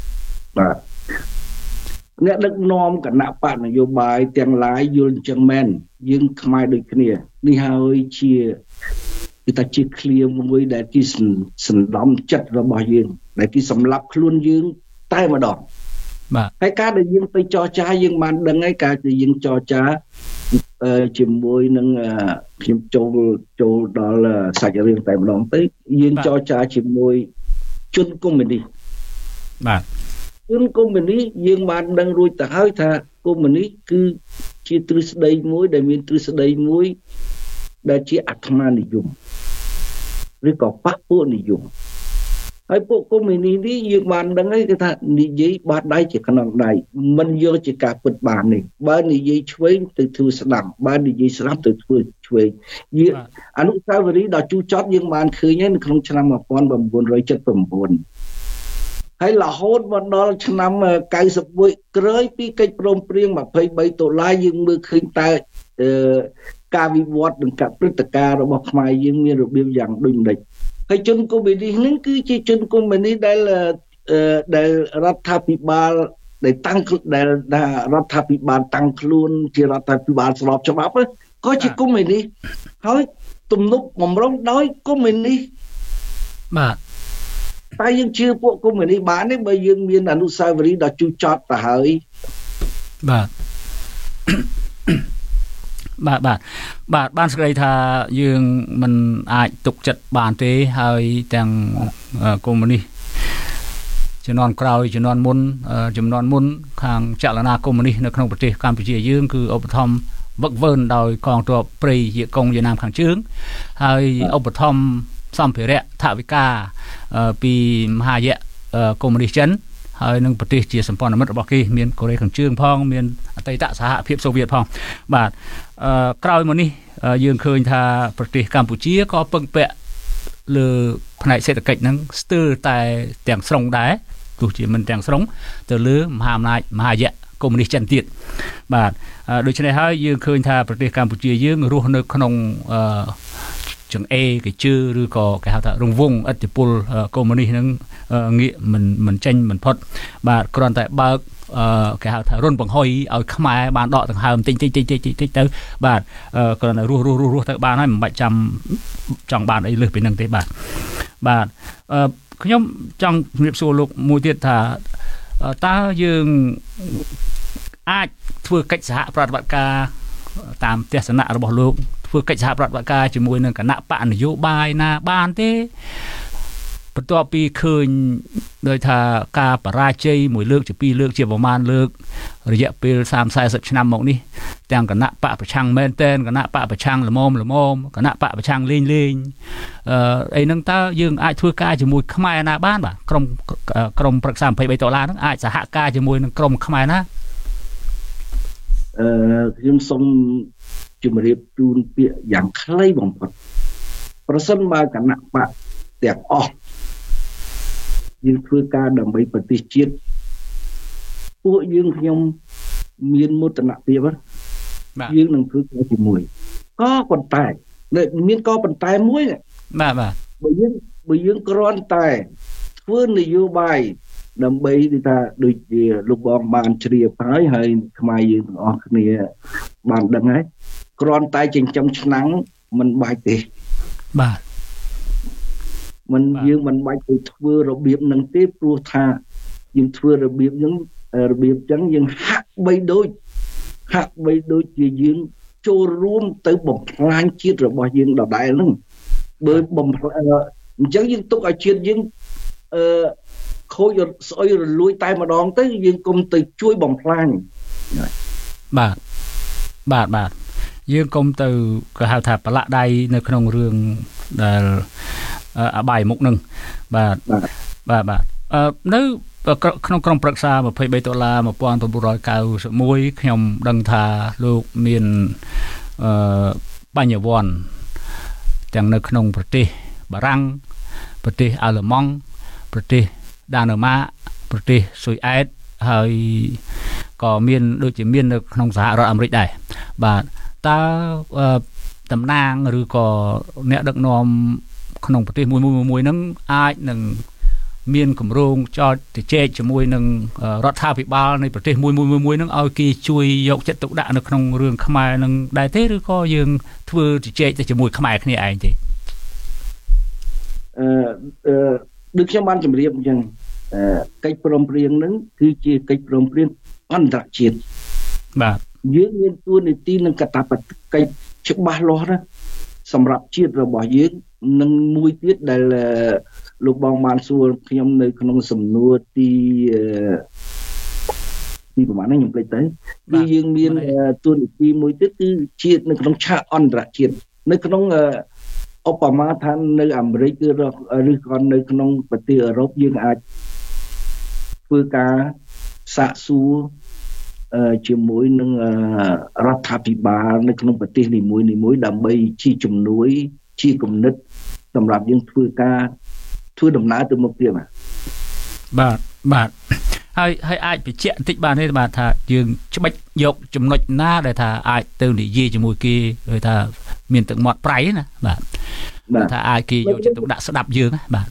អ្នកដឹកនាំគណៈបកនយោបាយទាំងឡាយយល់អញ្ចឹងមែនយើងខ្មែរដូចគ្នានេះហើយជាឃ្លាមួយដែលគេសន្តំចិត្តរបស់យើងដែលគេសម្លាប់ខ្លួនយើងតែម្ដងបាទហើយការដែលយើងទៅចរចាយើងបានដឹងហើយការដែលយើងចរចាជាមួយនឹងខ្ញុំចូលដល់សាច់រឿងតែម្ដងទៅយើងចរចាជាមួយជនកុម្មុយនីសបាទជនកុម្មុយនីសយើងបានដឹងរួចទៅហើយថាកុម្មុយនីសគឺជាទ្រឹស្ដីមួយដែលមានទ្រឹស្ដីមួយដែលជាអាត្មានិយមឬក៏បកពួកនិយមហើយពួកកុម្មុយនីសនេះយើងបានដឹងហើយគឺថានិយាយបាត់ដៃជាខ្នងដៃមិនយកជាការពិតបាននេះបើនិយាយឆ្វេងទៅធ្វើស្ដាំបើនិយាយស្ដាំទៅធ្វើឆ្វេងយើងអនុស្សាវរីយ៍ដ៏ជូរចត់យើងបានឃើញហើយនៅក្នុងឆ្នាំ1979ហើយរហូតមកដល់ឆ្នាំ91ក្រោយពីកិច្ចព្រមព្រៀង$23យើងមើលឃើញតើការវិវត្តនិងការព្រឹត្តិការណ៍របស់ខ្មែរយើងមានរបៀបយ៉ាងដូចម្ដេចហើយជនកុម្មុយនីសហ្នឹងគឺជាជនកុម្មុយនីសដែលរដ្ឋាភិបាលដែលដែលរដ្ឋាភិបាលតាំងខ្លួនជារដ្ឋាភិបាលស្របច្បាប់ក៏ជាកុម្មុយនីសហើយទំនុកបំរុងដោយកុម្មុយនីសបាទតែយើងជឿពួកកុម្មុយនីសបានទេបើយើងមានអនុស្សាវរីយ៍ដ៏ជូរចត់ទៅហើយបាទបានស្ដីថាយើងមិនអាចទុកចិត្តបានទេហើយទាំងកុម្មុយនីសជំនាន់ក្រោយជំនាន់មុនខាងចលនាកុម្មុយនីសនៅក្នុងប្រទេសកម្ពុជាយើងគឺឧបត្ថម្ភវឹកវើដោយកងទ័ពព្រៃជាកុងវៀតណាមខាងជើងហើយឧបត្ថម្ភសម្ភារៈថវិកាពីមហាយៈកុម្មុយនីសចិនហើយនឹងប្រទេសជាសម្ព័ន្ធមិត្តរបស់គេមានកូរ៉េខាងជើងផងមានអតីតសហភាពសូវៀតផងបាទក្រោយមកនេះយើងឃើញថាប្រទេសកម្ពុជាក៏ពឹងពាក់លើផ្នែកសេដ្ឋកិច្ចហ្នឹងស្ទើរតែទាំងស្រុងដែរទោះជាមិនទាំងស្រុងទៅលើមហាអំណាចមហាយៈកុម្មុយនីសចិនទៀតបាទដូច្នេះហើយយើងឃើញថាប្រទេសកម្ពុជាយើងរស់នៅក្នុងចង្អេរកជើឬក៏គេហៅថារង្វង់ឥទ្ធិពលកុម្មុយនីសនឹងងាកមិនចេញមិនផុតបាទគ្រាន់តែបើកគេហៅថារុនបង្ហុយឲ្យខ្មែរបានដកដង្ហើមតិចទៅបាទគ្រាន់តែរស់ទៅបានហើយមិនបាច់ចាំចង់បានអីលើសពីនឹងទេបាទខ្ញុំចង់ជំរាបសួរលោកមួយទៀតថាតើយើងអាចធ្វើកិច្ចសហប្រតិបត្តិការតាមទស្សនៈរបស់លោកធ្វើកិច្ចសហប្រតិបត្តិការជាមួយនឹងគណៈបកនយោបាយណាបានទេបន្ទាប់ពីឃើញដោយថាការបរាជ័យមួយលើកជាពីរលើកជាប្រមាណលើករយៈពេល30-40ឆ្នាំមកនេះទាំងគណៈបកប្រឆាំងមែនតែនគណៈបកប្រឆាំងល្មមគណៈបកប្រឆាំងលេងអីហ្នឹងតើយើងអាចធ្វើការជាមួយខ្មែរណាបានបាទក្រុមប្រឹក្សា$23ហ្នឹងអាចសហការជាមួយនឹងក្រុមខ្មែរណាខ្ញុំសូមជម្រាបជូនពាក្យយ៉ាងខ្លីបំផុតប្រសិនបើគណៈបកទាំងអស់យើងធ្វើការដើម្បីប្រទេសជាតិពួកយើងខ្ញុំមានមោទនភាពយើងនឹងធ្វើការជាមួយក៏ប៉ុន្តែមានក៏ប៉ុន្តែមួយបាទបើយើងគ្រាន់តែធ្វើនយោបាយដើម្បីថាដូចជាលោកបងបានជ្រាបហើយខ្មែរយើងទាំងអស់គ្នាបានដឹងហើយគ្រាន់តែចិញ្ចឹមឆ្នាំងមិនបាច់ទេបាទយើងមិនបាច់ទៅធ្វើរបៀបនឹងទេព្រោះថាយើងធ្វើរបៀបចឹងយើងហាក់បីដូចជាយើងចូលរួមទៅបំផ្លាញជាតិរបស់យើងដដែលហ្នឹងបើបំផ្លាញអញ្ចឹងយើងទុកឲ្យជាតិយើងខូចស្អុយរលួយតែម្ដងទៅយើងកុំទៅជួយបំផ្លាញបាទយើងកុំទៅគេហៅថាប្រឡាក់ដៃនៅក្នុងរឿងដែលអបាយមុខនឹងបាទនៅក្នុងក្រុមប្រឹក្សា$23,1991ខ្ញុំដឹងថាលោកមានបញ្ញវន្តទាំងនៅក្នុងប្រទេសបារាំងប្រទេសអាល្លឺម៉ង់ប្រទេសដាណឺម៉ាកប្រទេសស៊ុយអែតហើយក៏មានដូចជាមាននៅក្នុងសហរដ្ឋអាមេរិកដែរបាទតើតំណាងឬក៏អ្នកដឹកនាំក្នុងប្រទេសមួយហ្នឹងអាចនឹងមានគម្រោងចោតទៅជែកជាមួយនឹងរដ្ឋាភិបាលនៃប្រទេសមួយហ្នឹងឲ្យគេជួយយកចិត្តទុកដាក់នៅក្នុងរឿងខ្មែរនឹងដែរទេឬក៏យើងធ្វើទៅជែកទៅជាមួយខ្មែរគ្នាឯងទេដូចខ្ញុំបានជម្រាបអញ្ចឹងកិច្ចព្រមព្រៀងហ្នឹងគឺជាកិច្ចព្រមព្រៀងអន្តរជាតិបាទយើងមានតួនាទីនិងកាតព្វកិច្ចច្បាស់លាស់ណាសម្រាប់ជាតិរបស់យើងនិងមួយទៀតដែលលោកបងបានសួរខ្ញុំនៅក្នុងសំណួរទីប្រហែលខ្ញុំភ្លេចទៅគឺយើងមានតួនាទីមួយទៀតគឺជាតិនៅក្នុងឆាកអន្តរជាតិនៅក្នុងឧបមាថានៅអាមេរិកឬក៏នៅក្នុងប្រទេសអឺរ៉ុបយើងអាចធ្វើការសាកសួរជាមួយនឹងរដ្ឋាភិបាលនៅក្នុងប្រទេសនីមួយដើម្បីជាជំនួយជាគំនិតសម្រាប់យើងធ្វើដំណើរទៅមុខទៀតបាទហើយអាចបញ្ជាក់បន្តិចបានទេបាទថាយើងច្បិចយកចំណុចណាដែលថាអាចទៅនិយាយជាមួយគេឬថាមានទឹកមាត់ប្រៃណាបាទថាអាចគេយកចិត្តទុកដាក់ស្ដាប់យើងណាបាទ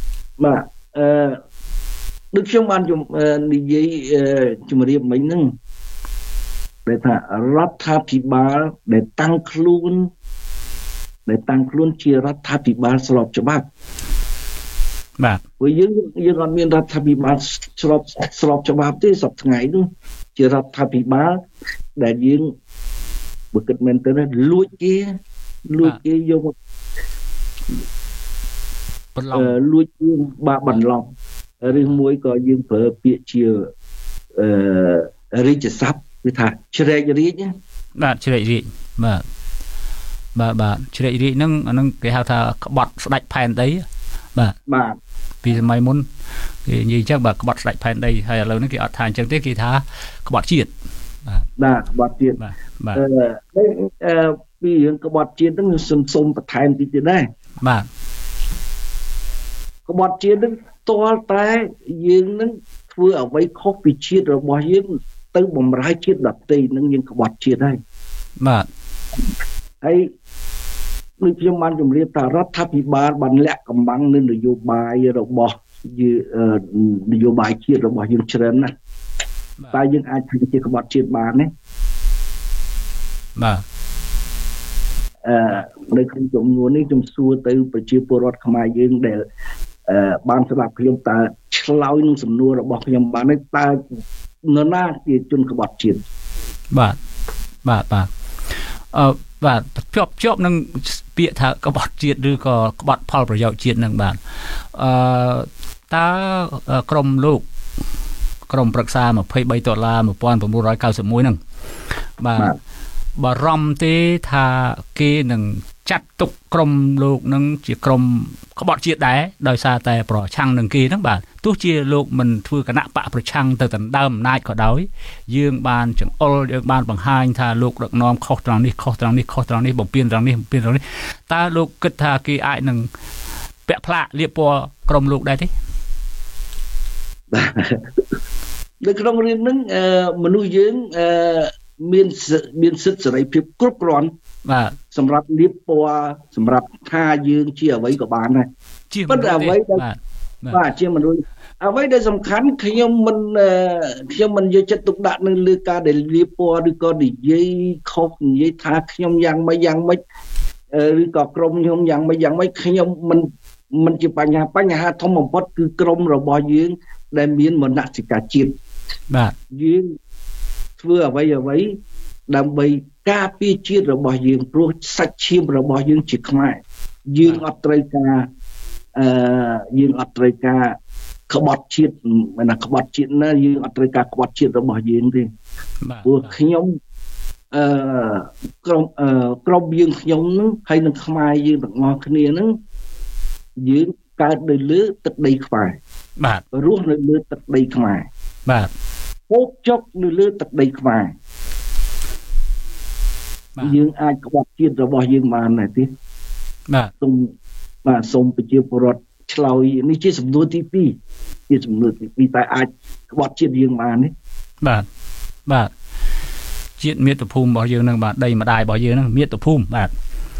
ដូចខ្ញុំបាននិយាយជំរាបមិញហ្នឹងដែលថារដ្ឋាភិបាលដែលតាំងខ្លួនជារដ្ឋាភិបាលស្របច្បាប់បាទព្រោះយើងអត់មានរដ្ឋាភិបាលស្របច្បាប់ទេសប្តាហ៍ថ្ងៃនោះជារដ្ឋាភិបាលដែលយើងបើគិតមែនទៅលួចគេយកមកលួចគេបន្លំឬមួយក៏យើងប្រើពាក្យជារាជស័ព្ទគឺថាជ្រែករាជបាទជ្រែករាជបាទជ្រែករាជហ្នឹងគេហៅថាក្បត់ស្ដេចផែនដីបាទពីសម័យមុនគេនិយាយអញ្ចឹងបាទក្បត់ស្ដេចផែនដីហើយឥឡូវនេះគេអត់ថាអញ្ចឹងទេគេថាក្បត់ជាតិបាទក្បត់ជាតិបាទពីរឿងក្បត់ជាតិហ្នឹងសុំបន្ថែមតិចទៀតដែរបាទក្បត់ជាតិហ្នឹងតលតែយើងនឹងធ្វើអ្វីខុសពីជាតិរបស់យើងទៅបំរើជាតិដទៃនឹងយើងក្បត់ជាតិហើយបាទហើយដូចខ្ញុំបានជម្រាបថារដ្ឋាភិបាលបានលាក់កំបាំងនៅនយោបាយរបស់នយោបាយជាតិរបស់យើងច្រើនណាស់តែយើងអាចធ្វើជាក្បត់ជាតិបានទេបាទនៅក្នុងចំនួននេះខ្ញុំសួរទៅប្រជាពលរដ្ឋខ្មែរយើងដែលបានស្ដាប់ខ្ញុំតើឆ្លើយនឹងសំណួររបស់ខ្ញុំបានទេតើនរណាជាជនក្បត់ជាតិបាទបាទជាប់នឹងពាក្យថាក្បត់ជាតិឬក៏ក្បត់ផលប្រយោជន៍ជាតិនឹងបាទតើក្រុមប្រឹក្សា$23,1991ហ្នឹងបាទបារម្ភទេថាគេនឹងចាត់ទុកក្រុមលោកនឹងជាក្រុមក្បត់ជាតិដែរដោយសារតែប្រឆាំងនឹងគេហ្នឹងបាទទោះជាលោកមិនធ្វើគណៈបកប្រឆាំងទៅដណ្ដើមអំណាចក៏ដោយយើងបានចង្អុលយើងបានបង្ហាញថាលោកដឹកនាំខុសត្រង់នេះបំពេញត្រង់នេះតើលោកគិតថាគេអាចនឹងពាក់ផ្លាកលាបពណ៌ក្រុមលោកដែរទេនៅក្នុងរឿងហ្នឹងមនុស្សយើងមានសិទ្ធិសេរីភាពគ្រប់គ្រាន់បាទសម្រាប់លាបពណ៌សម្រាប់ថាយើងជាអ្វីក៏បានដែរប៉ុន្តែអ្វីដែលបាទជាមនុស្សអ្វីដែលសំខាន់ខ្ញុំមិនយកចិត្តទុកដាក់នៅលើការដែលលាបពណ៌ឬក៏និយាយខុសនិយាយថាខ្ញុំយ៉ាងម៉េចឬក៏ក្រុមខ្ញុំយ៉ាងម៉េចខ្ញុំមិនជាបញ្ហាធំបំផុតគឺក្រុមរបស់យើងដែលមានមនសិការជាតិបាទយើងធ្វើអ្វីដើម្បីការពារជាតិរបស់យើងព្រោះសាច់ឈាមរបស់យើងជាខ្មែរយើងអត់ត្រូវការក្បត់ជាតិមិនណាក្បត់ជាតិណាយើងអត់ត្រូវការក្បត់ជាតិរបស់យើងទេព្រោះខ្ញុំក្រុមយើងខ្ញុំនឹងហើយនឹងខ្មែរយើងទាំងអស់គ្នានឹងយើងកើតនៅលើទឹកដីខ្មែរបាទរស់នៅលើទឹកដីខ្មែរបាទហូបចុកនៅលើទឹកដីខ្មែរយើងអាចក្បត់ជាតិរបស់យើងបានដែរទេបាទសូមប្រជាពលរដ្ឋឆ្លើយនេះជាសំណួរទី2ជាសំណួរទី2តែអាចក្បត់ជាតិយើងបានទេបាទជាតិមាតុភូមិរបស់យើងនឹងបាទដីម្ដាយរបស់យើងនឹងមាតុភូមិបាទ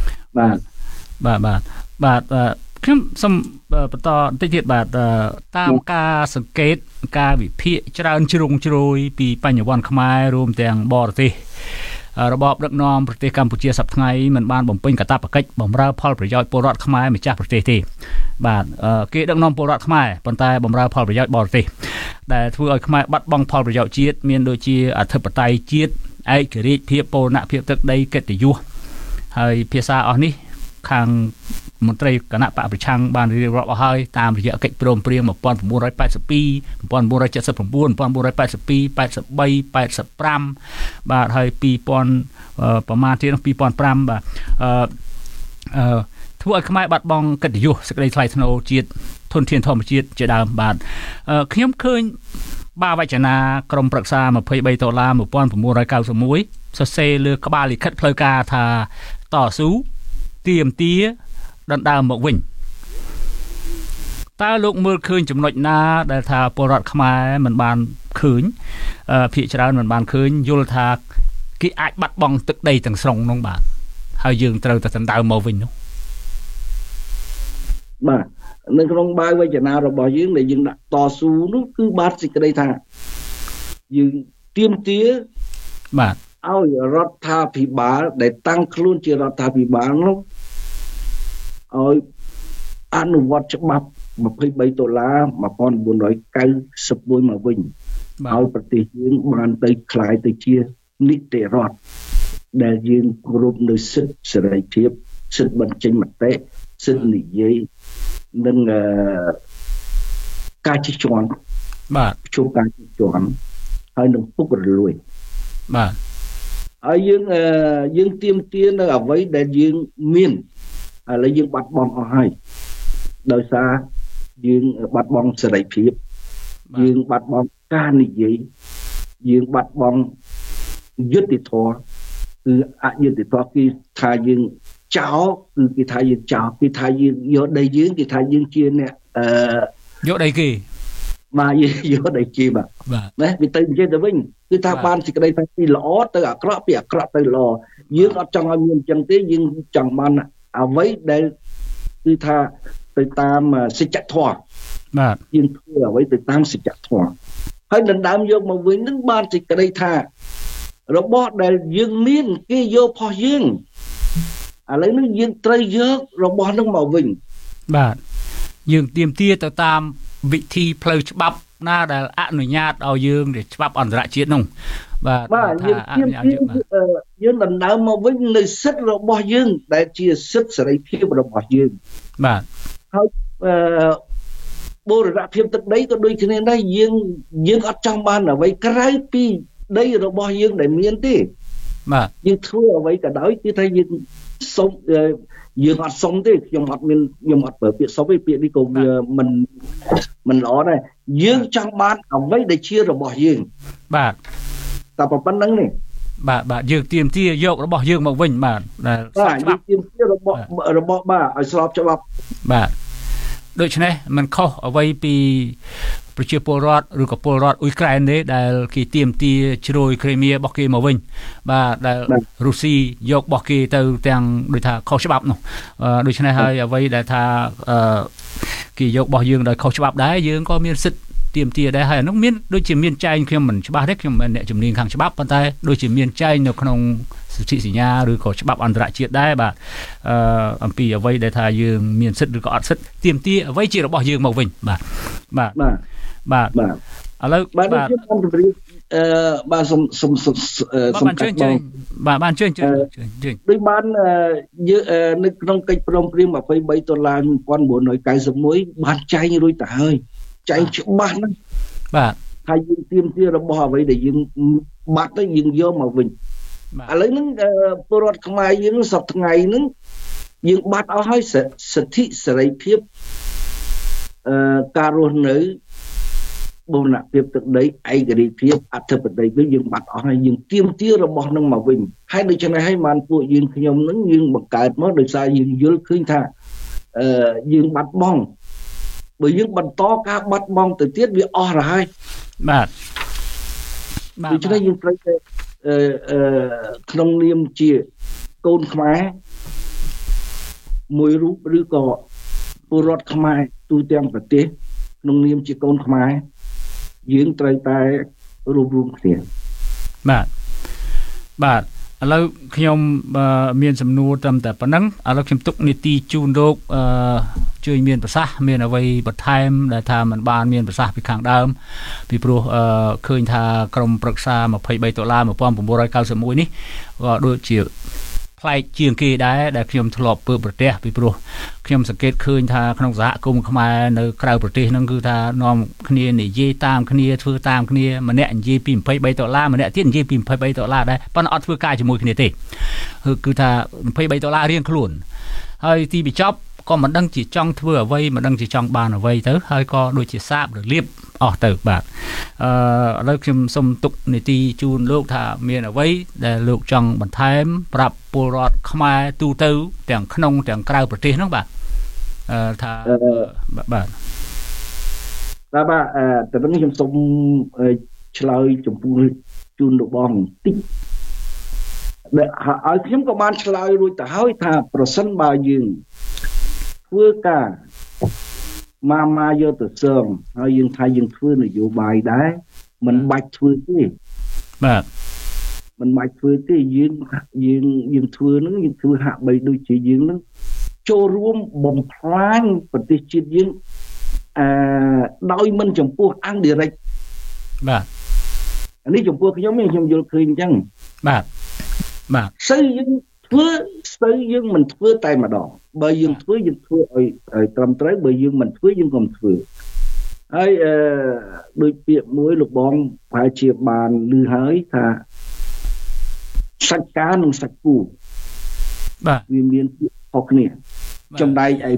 ខ្ញុំសូមបន្តបន្តិចទៀតបាទតាមការសង្កេតការវិភាគច្រើនជ្រុងជ្រោយពីបញ្ញវន្តខ្មែររួមទាំងបរទេសរបបដឹកនាំប្រទេសកម្ពុជាសប្តាហ៍ថ្ងៃមិនបានបំពេញកាតព្វកិច្ចបម្រើផលប្រយោជន៍ពលរដ្ឋខ្មែរម្ចាស់ប្រទេសទេបាទគេដឹកនាំពលរដ្ឋខ្មែរប៉ុន្តែបម្រើផលប្រយោជន៍បរទេសដែលធ្វើឲ្យខ្មែរបាត់បង់ផលប្រយោជន៍ជាតិមានដូចជាអធិបតេយ្យជាតិឯករាជ្យភាពបូរណភាពទឹកដីកិត្តិយសហើយភាសាអស់នេះខាងមន្ត្រីគណៈបកប្រឆាំងបានរៀបរាប់អស់ហើយតាមរយៈកិច្ចព្រមព្រៀង1982 1979 1982 83 85បាទហើយ2000ប្រមាណទៀត2005បាទធ្វើឲ្យខ្មែរបាត់បង់កិត្តិយសសេចក្តីថ្លៃថ្នូរជាតិធនធានធម្មជាតិជាដើមបាទខ្ញុំឃើញបាវចនាក្រុមប្រឹក្សា$23 1991សរសេរលើក្បាលលិខិតផ្លូវការថាតស៊ូទាមទារដណ្ដើមមកវិញតើលោកមើលឃើញចំណុចណាដែលថាពលរដ្ឋខ្មែរមិនបានឃើញភាគច្រើនមិនបានឃើញយល់ថាគេអាចបាត់បង់ទឹកដីទាំងស្រុងនោះបាទហើយយើងត្រូវតែដណ្ដើមមកវិញនោះបាទនៅក្នុងបាវចនារបស់យើងដែលយើងដាក់តស៊ូនោះគឺបានសេចក្តីថាយើងទាមទារបាទឲ្យរដ្ឋាភិបាលដែលតាំងខ្លួនជារដ្ឋាភិបាលនោះឲ្យអនុវត្តច្បាប់$23 1991មកវិញឲ្យប្រទេសយើងបានទៅคล้ายទៅជានីតិរដ្ឋដែលយើងគោរពនៅសិទ្ធិសេរីភាពសិទ្ធិបញ្ចេញមតិសិទ្ធិនិយាយនិងការជិះជាន់បាទជួបការជិះជាន់ហើយនឹងពុករលួយបាទហើយយើងទាមទារនៅអ្វីដែលយើងមានឥឡូវយើងបាត់បង់អស់ហើយដោយសារយើងបាត់បង់សេរីភាពយើងបាត់បង់ការនិយាយយើងបាត់បង់យុត្តិធម៌គឺអយុត្តិធម៌គឺថាយើងចោលគឺគេថាយើងចោលគេថាយើងយកដីយើងគេថាយើងជាអ្នកយកដីគេបាទយកដីគេបាទណាវាទៅនិយាយទៅវិញគឺថាបានសេចក្តីថាពីល្អទៅអាក្រក់ពីអាក្រក់ទៅល្អយើងអត់ចង់ឲ្យមានអញ្ចឹងទេយើងចង់បានអ្វីដែលគឺថាទៅតាមសច្ចធម៌បាទយើងធ្វើអ្វីទៅតាមសច្ចធម៌ហើយដណ្ដើមយកមកវិញនឹងបានសេចក្តីថារបស់ដែលយើងមានគេយកផុសយើងឥឡូវនេះយើងត្រូវយករបស់នឹងមកវិញបាទយើងទាមទារទៅតាមវិធីផ្លូវច្បាប់ណាដែលអនុញ្ញាតឲ្យយើងច្បាប់អន្តរជាតិនោះបាទយើងដណ្ដើមមកវិញនៅសិទ្ធិរបស់យើងដែលជាសិទ្ធិសេរីភាពរបស់យើងបាទហើយបូរណភាពទឹកដីក៏ដូចគ្នាដែរយើងអត់ចង់បានអ្វីក្រៅពីដីរបស់យើងដែលមានទេបាទយើងធ្វើអ្វីក៏ដោយគឺថាយើងសុំយើងអត់សុំទេខ្ញុំអត់ប្រើពាក្យសុំទេពាក្យនេះក៏វាមិនល្អដែរយើងចង់បានអ្វីដែលជារបស់យើងបាទតែប៉ុណ្្នឹងនេះបាទយើងទាមទារយករបស់យើងមកវិញបាទដែលស្របច្បាប់ទាមទាររបស់បាទឲ្យស្របច្បាប់បាទដូច្នេះมันខុសអ្វីពីប្រជាពលរដ្ឋឬក៏ពលរដ្ឋអ៊ុយក្រែនទេដែលគេទាមទារជ្រោយគ្រីមៀរបស់គេមកវិញបាទដែលរុស្ស៊ីយករបស់គេទៅទាំងដូចថាខុសច្បាប់នោះដូច្នេះហើយអ្វីដែលថាគេយករបស់យើងដោយខុសច្បាប់ដែរយើងក៏មានសិទ្ធិទាមទារដែរហើយនោះមានដូចជាមានចែងខ្ញុំមិនច្បាស់ទេខ្ញុំមិនអ្នកជំនាញខាងច្បាប់ប៉ុន្តែដូចជាមានចែងនៅក្នុងសន្ធិសញ្ញាឬក៏ច្បាប់អន្តរជាតិដែរបាទអំពីអ្វីដែលថាយើងមានសិទ្ធិឬក៏អត់សិទ្ធិទាមទារអ្វីជារបស់យើងមកវិញបាទឥឡូវបាទខ្ញុំជម្រាបបាទសុំបានជើញបាទបានជើញដូចបាននៅក្នុងកិច្ចព្រមព្រៀង$23 1991បានចែងរួចទៅហើយចែងច្បាស់ណាស់បាទហើយយើងទៀមទារបស់អ្វីដែលយើងបាត់ទៅយើងយកមកវិញឥឡូវហ្នឹងពលរដ្ឋខ្មែរយើងសប្តាហ៍ថ្ងៃហ្នឹងយើងបាត់អស់ហើយសិទ្ធិសេរីភាពការរស់នៅបូរណភាពទឹកដីឯករាជ្យភាពអធិបតេយ្យវិញយើងបាត់អស់ហើយយើងទៀមទារបស់នឹងមកវិញហើយដូច្នេះហើយបានពួកយើងខ្ញុំនឹងយើងបង្កើតមកដោយសារយើងយល់ឃើញថាយើងបាត់បង់បើយើងបន្តការបាត់បង់ទៅទៀតវាអស់ទៅហើយបាទដូច្នេះយើងត្រូវតែក្នុងនាមជាកូនខ្មែរមួយរូបឬក៏ពលរដ្ឋខ្មែរទូទាំងប្រទេសក្នុងនាមជាកូនខ្មែរយើងត្រូវតែរួមគ្នាបាទឥឡូវខ្ញុំមានសំណួរត្រឹមតែប៉ុណ្ណឹងឥឡូវខ្ញុំទុកនីតិជូនលោកជួយមានប្រសាសន៍មានអ្វីបន្ថែមដែលថាมันបានមានប្រសាសន៍ពីខាងដើមពីព្រោះឃើញថាក្រុមប្រឹក្សា$23 1991នេះក៏ដូចជាផ្លែកជាងគេដែរដែលខ្ញុំធ្លាប់ពើប្រទេសពីព្រោះខ្ញុំសង្កេតឃើញថាក្នុងសហគមន៍ខ្មែរនៅក្រៅប្រទេសហ្នឹងគឺថានាំគ្នានិយាយតាមគ្នាធ្វើតាមគ្នាម្នាក់និយាយពី$23ម្នាក់ទៀតនិយាយពី$23ដែរប៉ុន្តែអត់ធ្វើការជាមួយគ្នាទេគឺថា$23រៀងខ្លួនហើយទីបញ្ចប់ក៏មិនដឹងជាចង់ធ្វើអ្វីមិនដឹងជាចង់បានអ្វីទៅហើយក៏ដូចជាសាបរលាបអស់ទៅបាទឥឡូវខ្ញុំសូមទុកនីតិជូនលោកថាមានអ្វីដែលលោកចង់បន្ថែមប្រាប់ពលរដ្ឋខ្មែរទូទៅទាំងក្នុងទាំងក្រៅប្រទេសហ្នឹងបាទថាបាទតែនឹងខ្ញុំសូមឆ្លើយចំពោះជូនលោកបងបន្តិចហើយខ្ញុំក៏បានឆ្លើយរួចទៅហើយថាប្រសិនបើយើងធ្វើការមកយកទៅសើមហើយយើងថាយើងធ្វើនយោបាយដែរមិនបាច់ធ្វើទេបាទមិនបាច់ធ្វើទេយើងធ្វើនឹងយើងធ្វើហាក់បីដូចជាយើងនឹងចូលរួមបំផ្លាញប្រទេសជាតិយើងដោយមិនចំពោះអង្គឌីរិចបាទនេះចំពោះខ្ញុំយល់ឃើញអញ្ចឹងបាទស្ទើរយើងមិនធ្វើតែម្ដងបើយើងធ្វើឲ្យត្រឹមត្រូវបើយើងមិនធ្វើយើងក៏មិនធ្វើហើយដូចពាក្យមួយលោកបងប្រហែលជាបានឮហើយថាសាច់ការនិងសាច់គូបាទវាមានពាក្យខុសគ្នាចំណែកឯ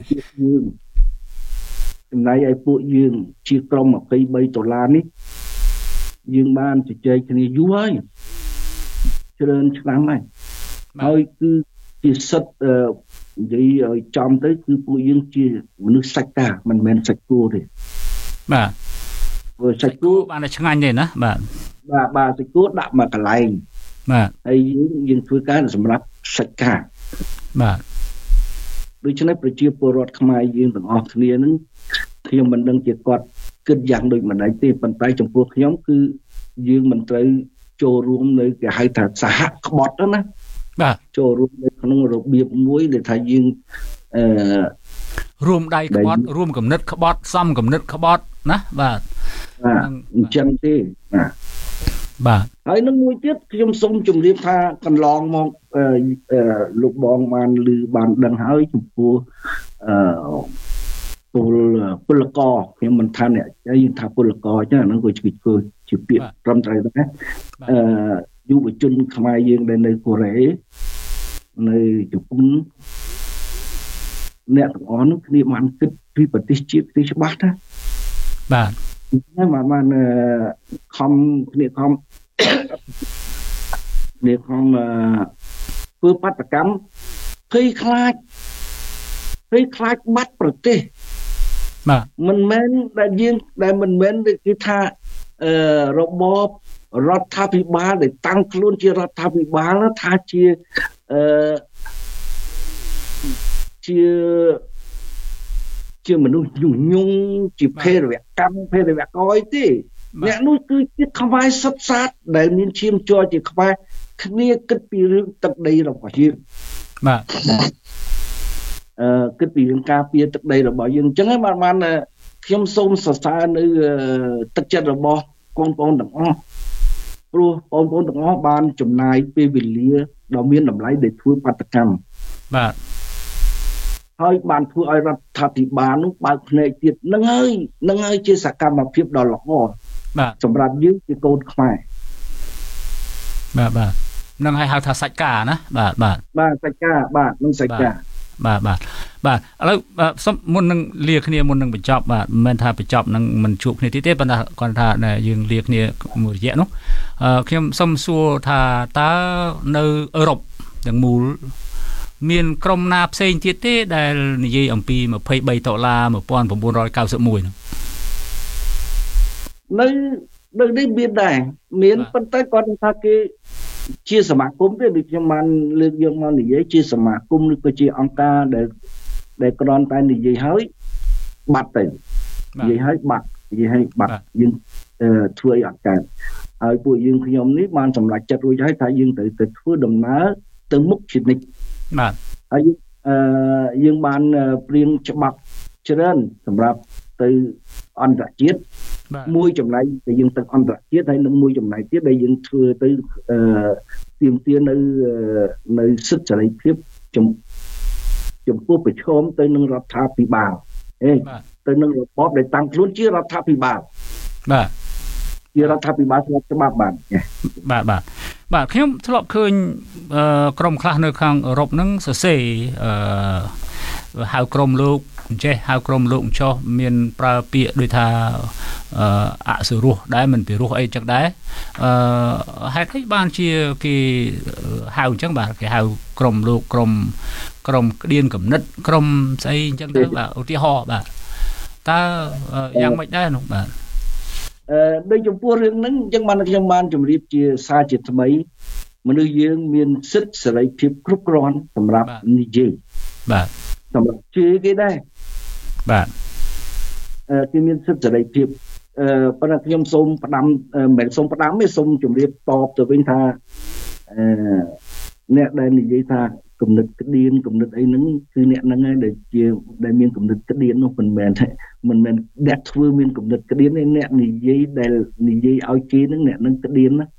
ពួកយើងជាក្រុម$23នេះយើងបានជជែកគ្នាយូរហើយច្រើនឆ្នាំហើយគឺជាសិទ្ធនិយាយឲ្យចំទៅគឺពួកយើងជាមនុស្សសាច់ការមិនមែនសាច់គោទេបាទព្រោះសាច់គោបានតែឆ្ងាញ់ទេណាបាទសាច់គោដាក់មកកន្លែងបាទហើយយើងធ្វើការសម្រាប់សាច់ការបាទដូច្នេះប្រជាពលរដ្ឋខ្មែរយើងទាំងអស់គ្នានឹងខ្ញុំមិនដឹងជាគាត់គិតយ៉ាងដូចម្ដេចទេប៉ុន្តែចំពោះខ្ញុំគឺយើងមិនត្រូវចូលរួមនៅគេហៅថាសហក្បត់ណាបាទចូលរួមនៅក្នុងរបៀបមួយដែលថាយើងរួមដៃក្បត់រួមគំនិតក្បត់សំគំនិតក្បត់ណាបាទអញ្ចឹងទេបាទហើយនឹងមួយទៀតខ្ញុំសូមជម្រាបថាកន្លងមកលោកបងបានឮបានដឹងហើយចំពោះពលករខ្ញុំមិនថាអ្នកយើងថាពលករអញ្ចឹងអាហ្នឹងក៏ជាពាក្យត្រឹមត្រូវដែរយុវជនខ្មែរយើងដែលនៅកូរ៉េនៅជប៉ុនអ្នកទាំងអស់នោះគ្នាបានគិតពីប្រទេសជាតិពីច្បាស់ណាបាទបានខំគ្នាខំធ្វើបាតកម្មភ័យខ្លាចបាត់ប្រទេសបាទមិនមែនដែលមិនមែនគេថារបបរដ្ឋាភិបាលដែលតាំងខ្លួនជារដ្ឋាភិបាលថាជាមនុស្សញុះញង់ជាភេរវកម្មភេរវករអីទេអ្នកនោះគឺជាខ្មែរសុទ្ធសាធដែលមានឈាមជ័រជាខ្មែរគ្នាគិតពីរឿងទឹកដីរបស់យើងបាទគិតពីរឿងការពារទឹកដីរបស់យើងអញ្ចឹងហើយបានខ្ញុំសូមសរសើរនៅទឹកចិត្តរបស់បងប្អូនទាំងអស់ព្រោះបងប្អូនទាំងអស់បានចំណាយពេលវេលាដ៏មានតម្លៃដែលធ្វើបាតកម្មបាទហើយបានធ្វើឲ្យរដ្ឋាភិបាលនោះបើកភ្នែកទៀតនឹងហើយជាសកម្មភាពដ៏ល្អបាទសម្រាប់យើងជាកូនខ្មែរបាទនឹងឲ្យហៅថាសាច់ការណាបាទសាច់ការបាទនឹងសាច់ការបាទឥឡូវសុំមុននឹងលាគ្នាមុននឹងបញ្ចប់បាទមិនមែនថាបញ្ចប់នឹងមិនជួបគ្នាទៀតទេប៉ុន្តែគាត់ថាយើងលាគ្នាមួយរយៈនោះខ្ញុំសុំសួរថាតើនៅអឺរ៉ុបទាំងមូលមានក្រុមណាផ្សេងទៀតទេដែលនិយាយអំពី$23 1991 នៅនេះមានដែរមានប៉ុន្តែគាត់ថាគេជាសមាគមទេដូចខ្ញុំបានលើកយកមកនិយាយជាសមាគមឬក៏ជាអង្គការដែលគ្រាន់តែនិយាយហើយបាត់ទៅនិយាយហើយបាត់យើងធ្វើឲ្យអត់កើតហើយពួកយើងខ្ញុំនេះបានសម្រេចចិត្តរួចហើយថាយើងត្រូវទៅធ្វើដំណើរទៅមុខជានិច្ចបាទហើយយើងបានព្រៀងច្បាប់ច្រើនសម្រាប់ទៅអន្តរជាតិមួយចំណែកដែលយើងទៅអន្តរជាតិហើយនឹងមួយចំណែកទៀតដែលយើងធ្វើទៅទាមទារនៅសិទ្ធិសេរីភាពចំពោះប្រឈមទៅនឹងរដ្ឋាភិបាលទៅនឹងរបបដែលតាំងខ្លួនជារដ្ឋាភិបាលបាទជារដ្ឋាភិបាលស្របច្បាប់បាទខ្ញុំធ្លាប់ឃើញក្រុមខ្លះនៅខាងអឺរ៉ុបហ្នឹងសរសេរហៅក្រុមលោកចេះហៅក្រុមលោកចោះមានប្រើពាក្យដូចថាអសុរោះដែរមិនពីរោះអីចឹងដែរហេតុអីបានជាគេហៅអញ្ចឹងបាទគេហៅក្រុមលោកក្រុមក្តៀនកំណត់ក្រុមស្អីអញ្ចឹងទៅបាទឧទាហរណ៍បាទតើយ៉ាងម៉េចដែរនោះបាទដោយចំពោះរឿងហ្នឹងអញ្ចឹងបានខ្ញុំបានជម្រាបជាសារជាថ្មីមនុស្សយើងមានសិទ្ធិសេរីភាពគ្រប់គ្រាន់សម្រាប់និយាយបាទសម្រាប់ជឿគេដែរបាទគេមានសិទ្ធិសេរីភាពប៉ុន្តែខ្ញុំសូមផ្ដាំមិនសូមផ្ដាំទេសូមជម្រាបតបទៅវិញថាអ្នកដែលនិយាយថាគំនិតក្តៀនគំនិតអីហ្នឹងគឺអ្នកហ្នឹងឯងដែលមានគំនិតក្តៀននោះមិនមែនអ្នកធ្វើមានគំនិតក្តៀនទេអ្នកនិយាយដែលនិយាយឲ្យគេហ្នឹងអ្នកហ្នឹងក្តៀនណា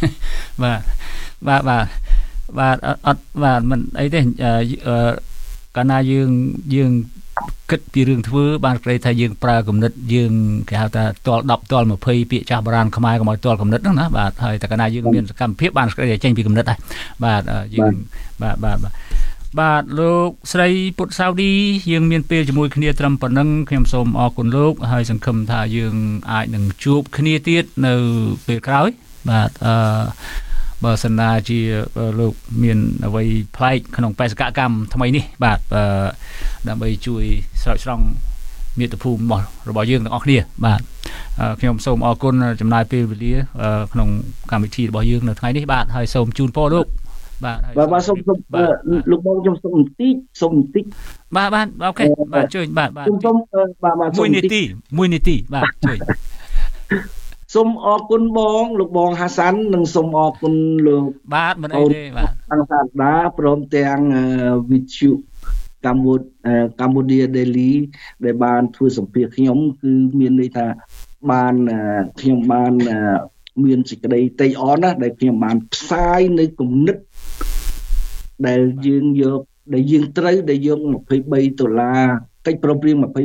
បាទអត់បាទមិនអីទេកាលណាយើងគិតពីរឿងធ្វើបានគេថាយើងប្រើគំនិតយើងគេហៅថាទាល់10ទាល់20ពាក្យចាស់បុរាណខ្មែរក៏មកទាល់គំនិតហ្នឹងណាបាទហើយតែកាលណាយើងមានសកម្មភាពបានគេចេញពីគំនិតដែរបាទយើងបាទលោកស្រីពុទ្ធសាវឌីយើងមានពេលជាមួយគ្នាត្រឹមប៉ុណ្ណឹងខ្ញុំសូមអរគុណលោកហើយសង្ឃឹមថាយើងអាចនឹងជួបគ្នាទៀតនៅពេលក្រោយបាទបើសិនណាជាលោកមានអ្វីប្លែកក្នុងបេសកកម្មថ្មីនេះបាទដើម្បីជួយស្រោចស្រង់មាតុភូមិរបស់យើងទាំងអស់គ្នាបាទខ្ញុំសូមអរគុណចំណាយពេលវេលាក្នុងកម្មវិធីរបស់យើងនៅថ្ងៃនេះបាទហើយសូមជូនពរលោកបាទសូមលោកបងខ្ញុំសូមបន្តិចបាទអូខេបាទជួយបាទសូម 1នាទីបាទជួយសូមអរគុណបងលោកបងហាសាន់និងសូមអរគុណលោកបាទមិនអីទេបាទអង្គសាស្ត្រាព្រមទាំងវិទ្យុកម្ពុជា Daily ដែលបានធ្វើសម្ភាសខ្ញុំគឺមានន័យថាបានខ្ញុំបានមានសេចក្តីតេយ្យអរណាស់ដែលខ្ញុំបានផ្សាយនៅគំនិតដែលយើងយកដែលយើងត្រូវដែលយក$23កិច្ចព្រមព្រៀង$23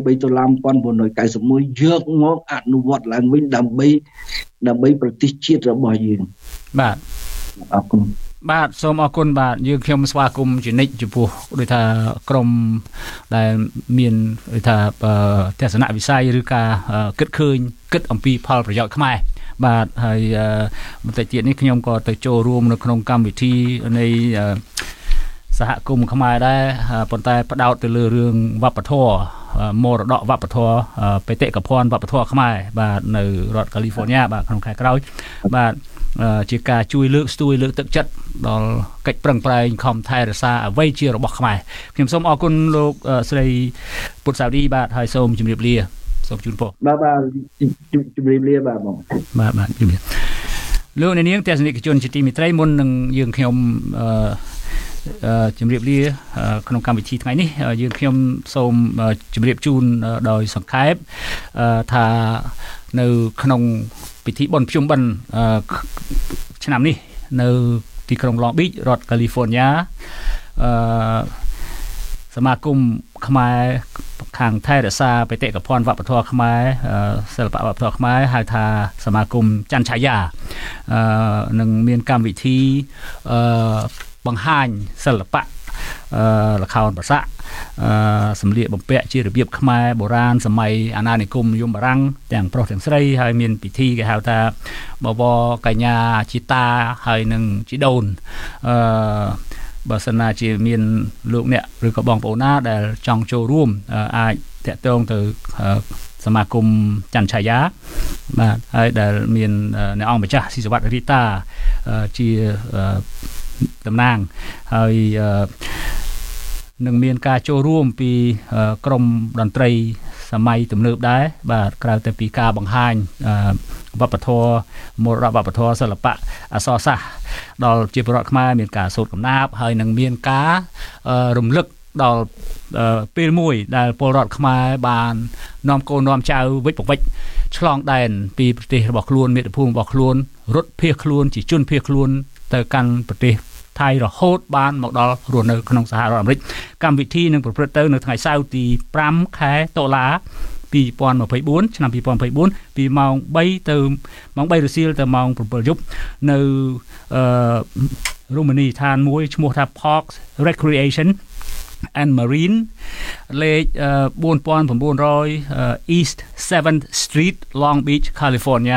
1991យកមកអនុវត្តឡើងវិញដើម្បីប្រទេសជាតិរបស់យើងបាទអរគុណបាទសូមអរគុណបាទយើងខ្ញុំស្វាគមន៍ជានិច្ចចំពោះដូចថាក្រុមដែលមានដូចថាទស្សនវិស័យឬការគិតឃើញគិតអំពីផលប្រយោជន៍ខ្មែរបាទហើយបន្តិចទៀតនេះខ្ញុំក៏ទៅចូលរួមនៅក្នុងកម្មវិធីនៃសហគមន៍ខ្មែរដែរប៉ុន្តែផ្ដោតទៅលើរឿងវប្បធម៌មរតកវប្បធម៌បេតិកភណ្ឌវប្បធម៌ខ្មែរបាទនៅរដ្ឋកាលីហ្វ័រញ៉ាបាទក្នុងខែក្រោយបាទជាការជួយលើកស្ទួយលើកទឹកចិត្តដល់កិច្ចប្រឹងប្រែងខំថែរក្សាអ្វីជារបស់ខ្មែរខ្ញុំសូមអរគុណលោកស្រីពុទ្ធសាវឌីបាទហើយសូមជម្រាបលាសូមជូនពរបាទជម្រាបលាបាទបងបាទជម្រាបលោកអ្នកនាងទស្សនិកជនជាទីមេត្រីមុននឹងយើងខ្ញុំជម្រាបលាក្នុងកម្មវិធីថ្ងៃនេះយើងខ្ញុំសូមជម្រាបជូនដោយសង្ខេបថានៅក្នុងពិធីបុណ្យភ្ជុំបិណ្ឌឆ្នាំនេះនៅទីក្រុង Long Beach រដ្ឋ California សមាគមខ្មែរខាងថៃរក្សាបេតិកភណ្ឌវប្បធម៌ខ្មែរសិល្បៈវប្បធម៌ខ្មែរហៅថាសមាគមច័ន្ទឆាយានឹងមានកម្មវិធីបង្ហាញសិល្បៈល្ខោនបាសាក់សម្លៀកបំពាក់ជារបៀបខ្មែរបុរាណសម័យអាណានិគមនិយមបារាំងទាំងប្រុសទាំងស្រីហើយមានពិធីគេហៅថាបវរកញ្ញាជីតាហើយនឹងជីដូនបើសិនណាជាមានលោកអ្នកឬក៏បងប្អូនណាដែលចង់ចូលរួមអាចតាក់ទងទៅសមាគមច័ន្ទឆាយាបាទហើយដែលមានអ្នកអង្គម្ចាស់ស៊ីសវត្តរីតាជាតំណាងហើយនឹងមានការចូលរួមពីក្រុមតន្ត្រីសម័យទំនើបដែរបាទក្រៅតែពីការបង្ហាញវប្បធម៌មរតកវប្បធម៌សិល្បៈអក្សរសាស្ត្រដល់ជាពលរដ្ឋខ្មែរមានការសូត្រកំណាព្យហើយនឹងមានការរំលឹកដល់ពេលមួយដែលពលរដ្ឋខ្មែរបាននាំកូននាំចៅវិច្ចប្រវិច្ចឆ្លងដែនពីប្រទេសរបស់ខ្លួនមាតុភូមិរបស់ខ្លួនរត់ភៀសខ្លួនជាជនភៀសខ្លួនទៅកាន់ប្រទេសថៃរហូតបានមកដល់រស់នៅក្នុងសហរដ្ឋអាមេរិកកម្មវិធីនឹងប្រព្រឹត្តទៅនៅថ្ងៃសៅរ៍ទី5ខែតុលា2024ឆ្នាំ2024ពីម៉ោង3ទៅម៉ោង3រសៀលទៅម៉ោង7យប់នៅរមណីយដ្ឋានមួយឈ្មោះថា Park Recreation and Marine លេខ4900 East 7th Street Long Beach California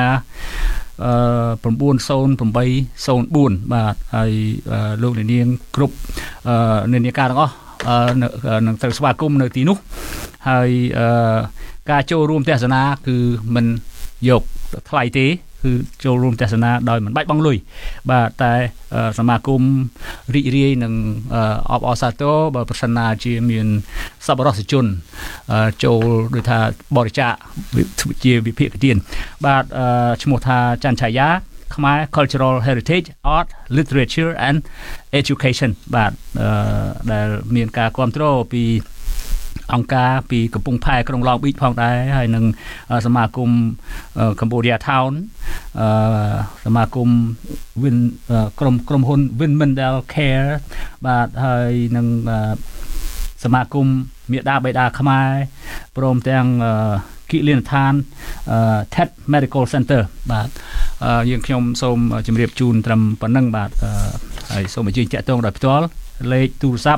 90804បាទហើយលោកអ្នកនាងគ្រប់នានាការទាំងអស់នឹងត្រូវស្វាគមន៍នៅទីនោះហើយការចូលរួមទស្សនាគឺមិនយកថ្លៃទេគឺចូលរួមទស្សនាដោយមិនបាច់បង់លុយបាទតែសមាគមរីករាយនឹងអបអរសាទរបើប្រសិនណាជាមានសប្បុរសជនចូលដូចថាបរិច្ចាគជាវិភាគទានបាទឈ្មោះថាច័ន្ទឆាយាខ្មែរ Cultural Heritage Art Literature and Education បាទដែលមានការគាំទ្រពីអង្គការពីកំពង់ផែក្រុង Long Beach ផងដែរហើយនឹងសមាគម Cambodia Town សមាគមក្រុមហ៊ុន Winmendel Care បាទហើយនឹងសមាគមមេដាបេដាខ្មែរព្រមទាំងគិលានដ្ឋាន TED Medical Center បាទយើងខ្ញុំសូមជម្រាបជូនត្រឹមប៉ុណ្ណឹងបាទហើយសូមអញ្ជើញតាក់ទងដោយផ្ទាល់លេខទូរស័ព្ទ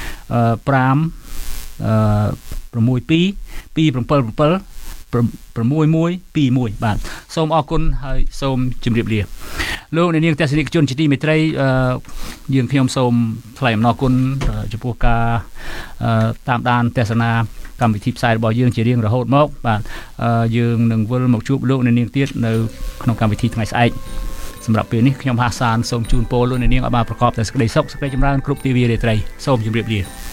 562776121បាទសូមអរគុណហើយសូមជម្រាបលាលោកអ្នកនាងទស្សនិកជនជាទីមេត្រីយើងខ្ញុំសូមថ្លែងអំណរគុណចំពោះការតាមដានទស្សនាកម្មវិធីផ្សាយរបស់យើងជារៀងរហូតមកបាទយើងនឹងវិលមកជួបលោកអ្នកនាងទៀតនៅក្នុងកម្មវិធីថ្ងៃស្អែកសម្រាប់ពេលនេះខ្ញុំហាសានសូមជូនពរលោកអ្នកនាងឲ្យបានប្រកបតែសេចក្តីសុខសេចក្តីចម្រើនគ្រប់ទិវារាត្រីសូមជម្រាបលា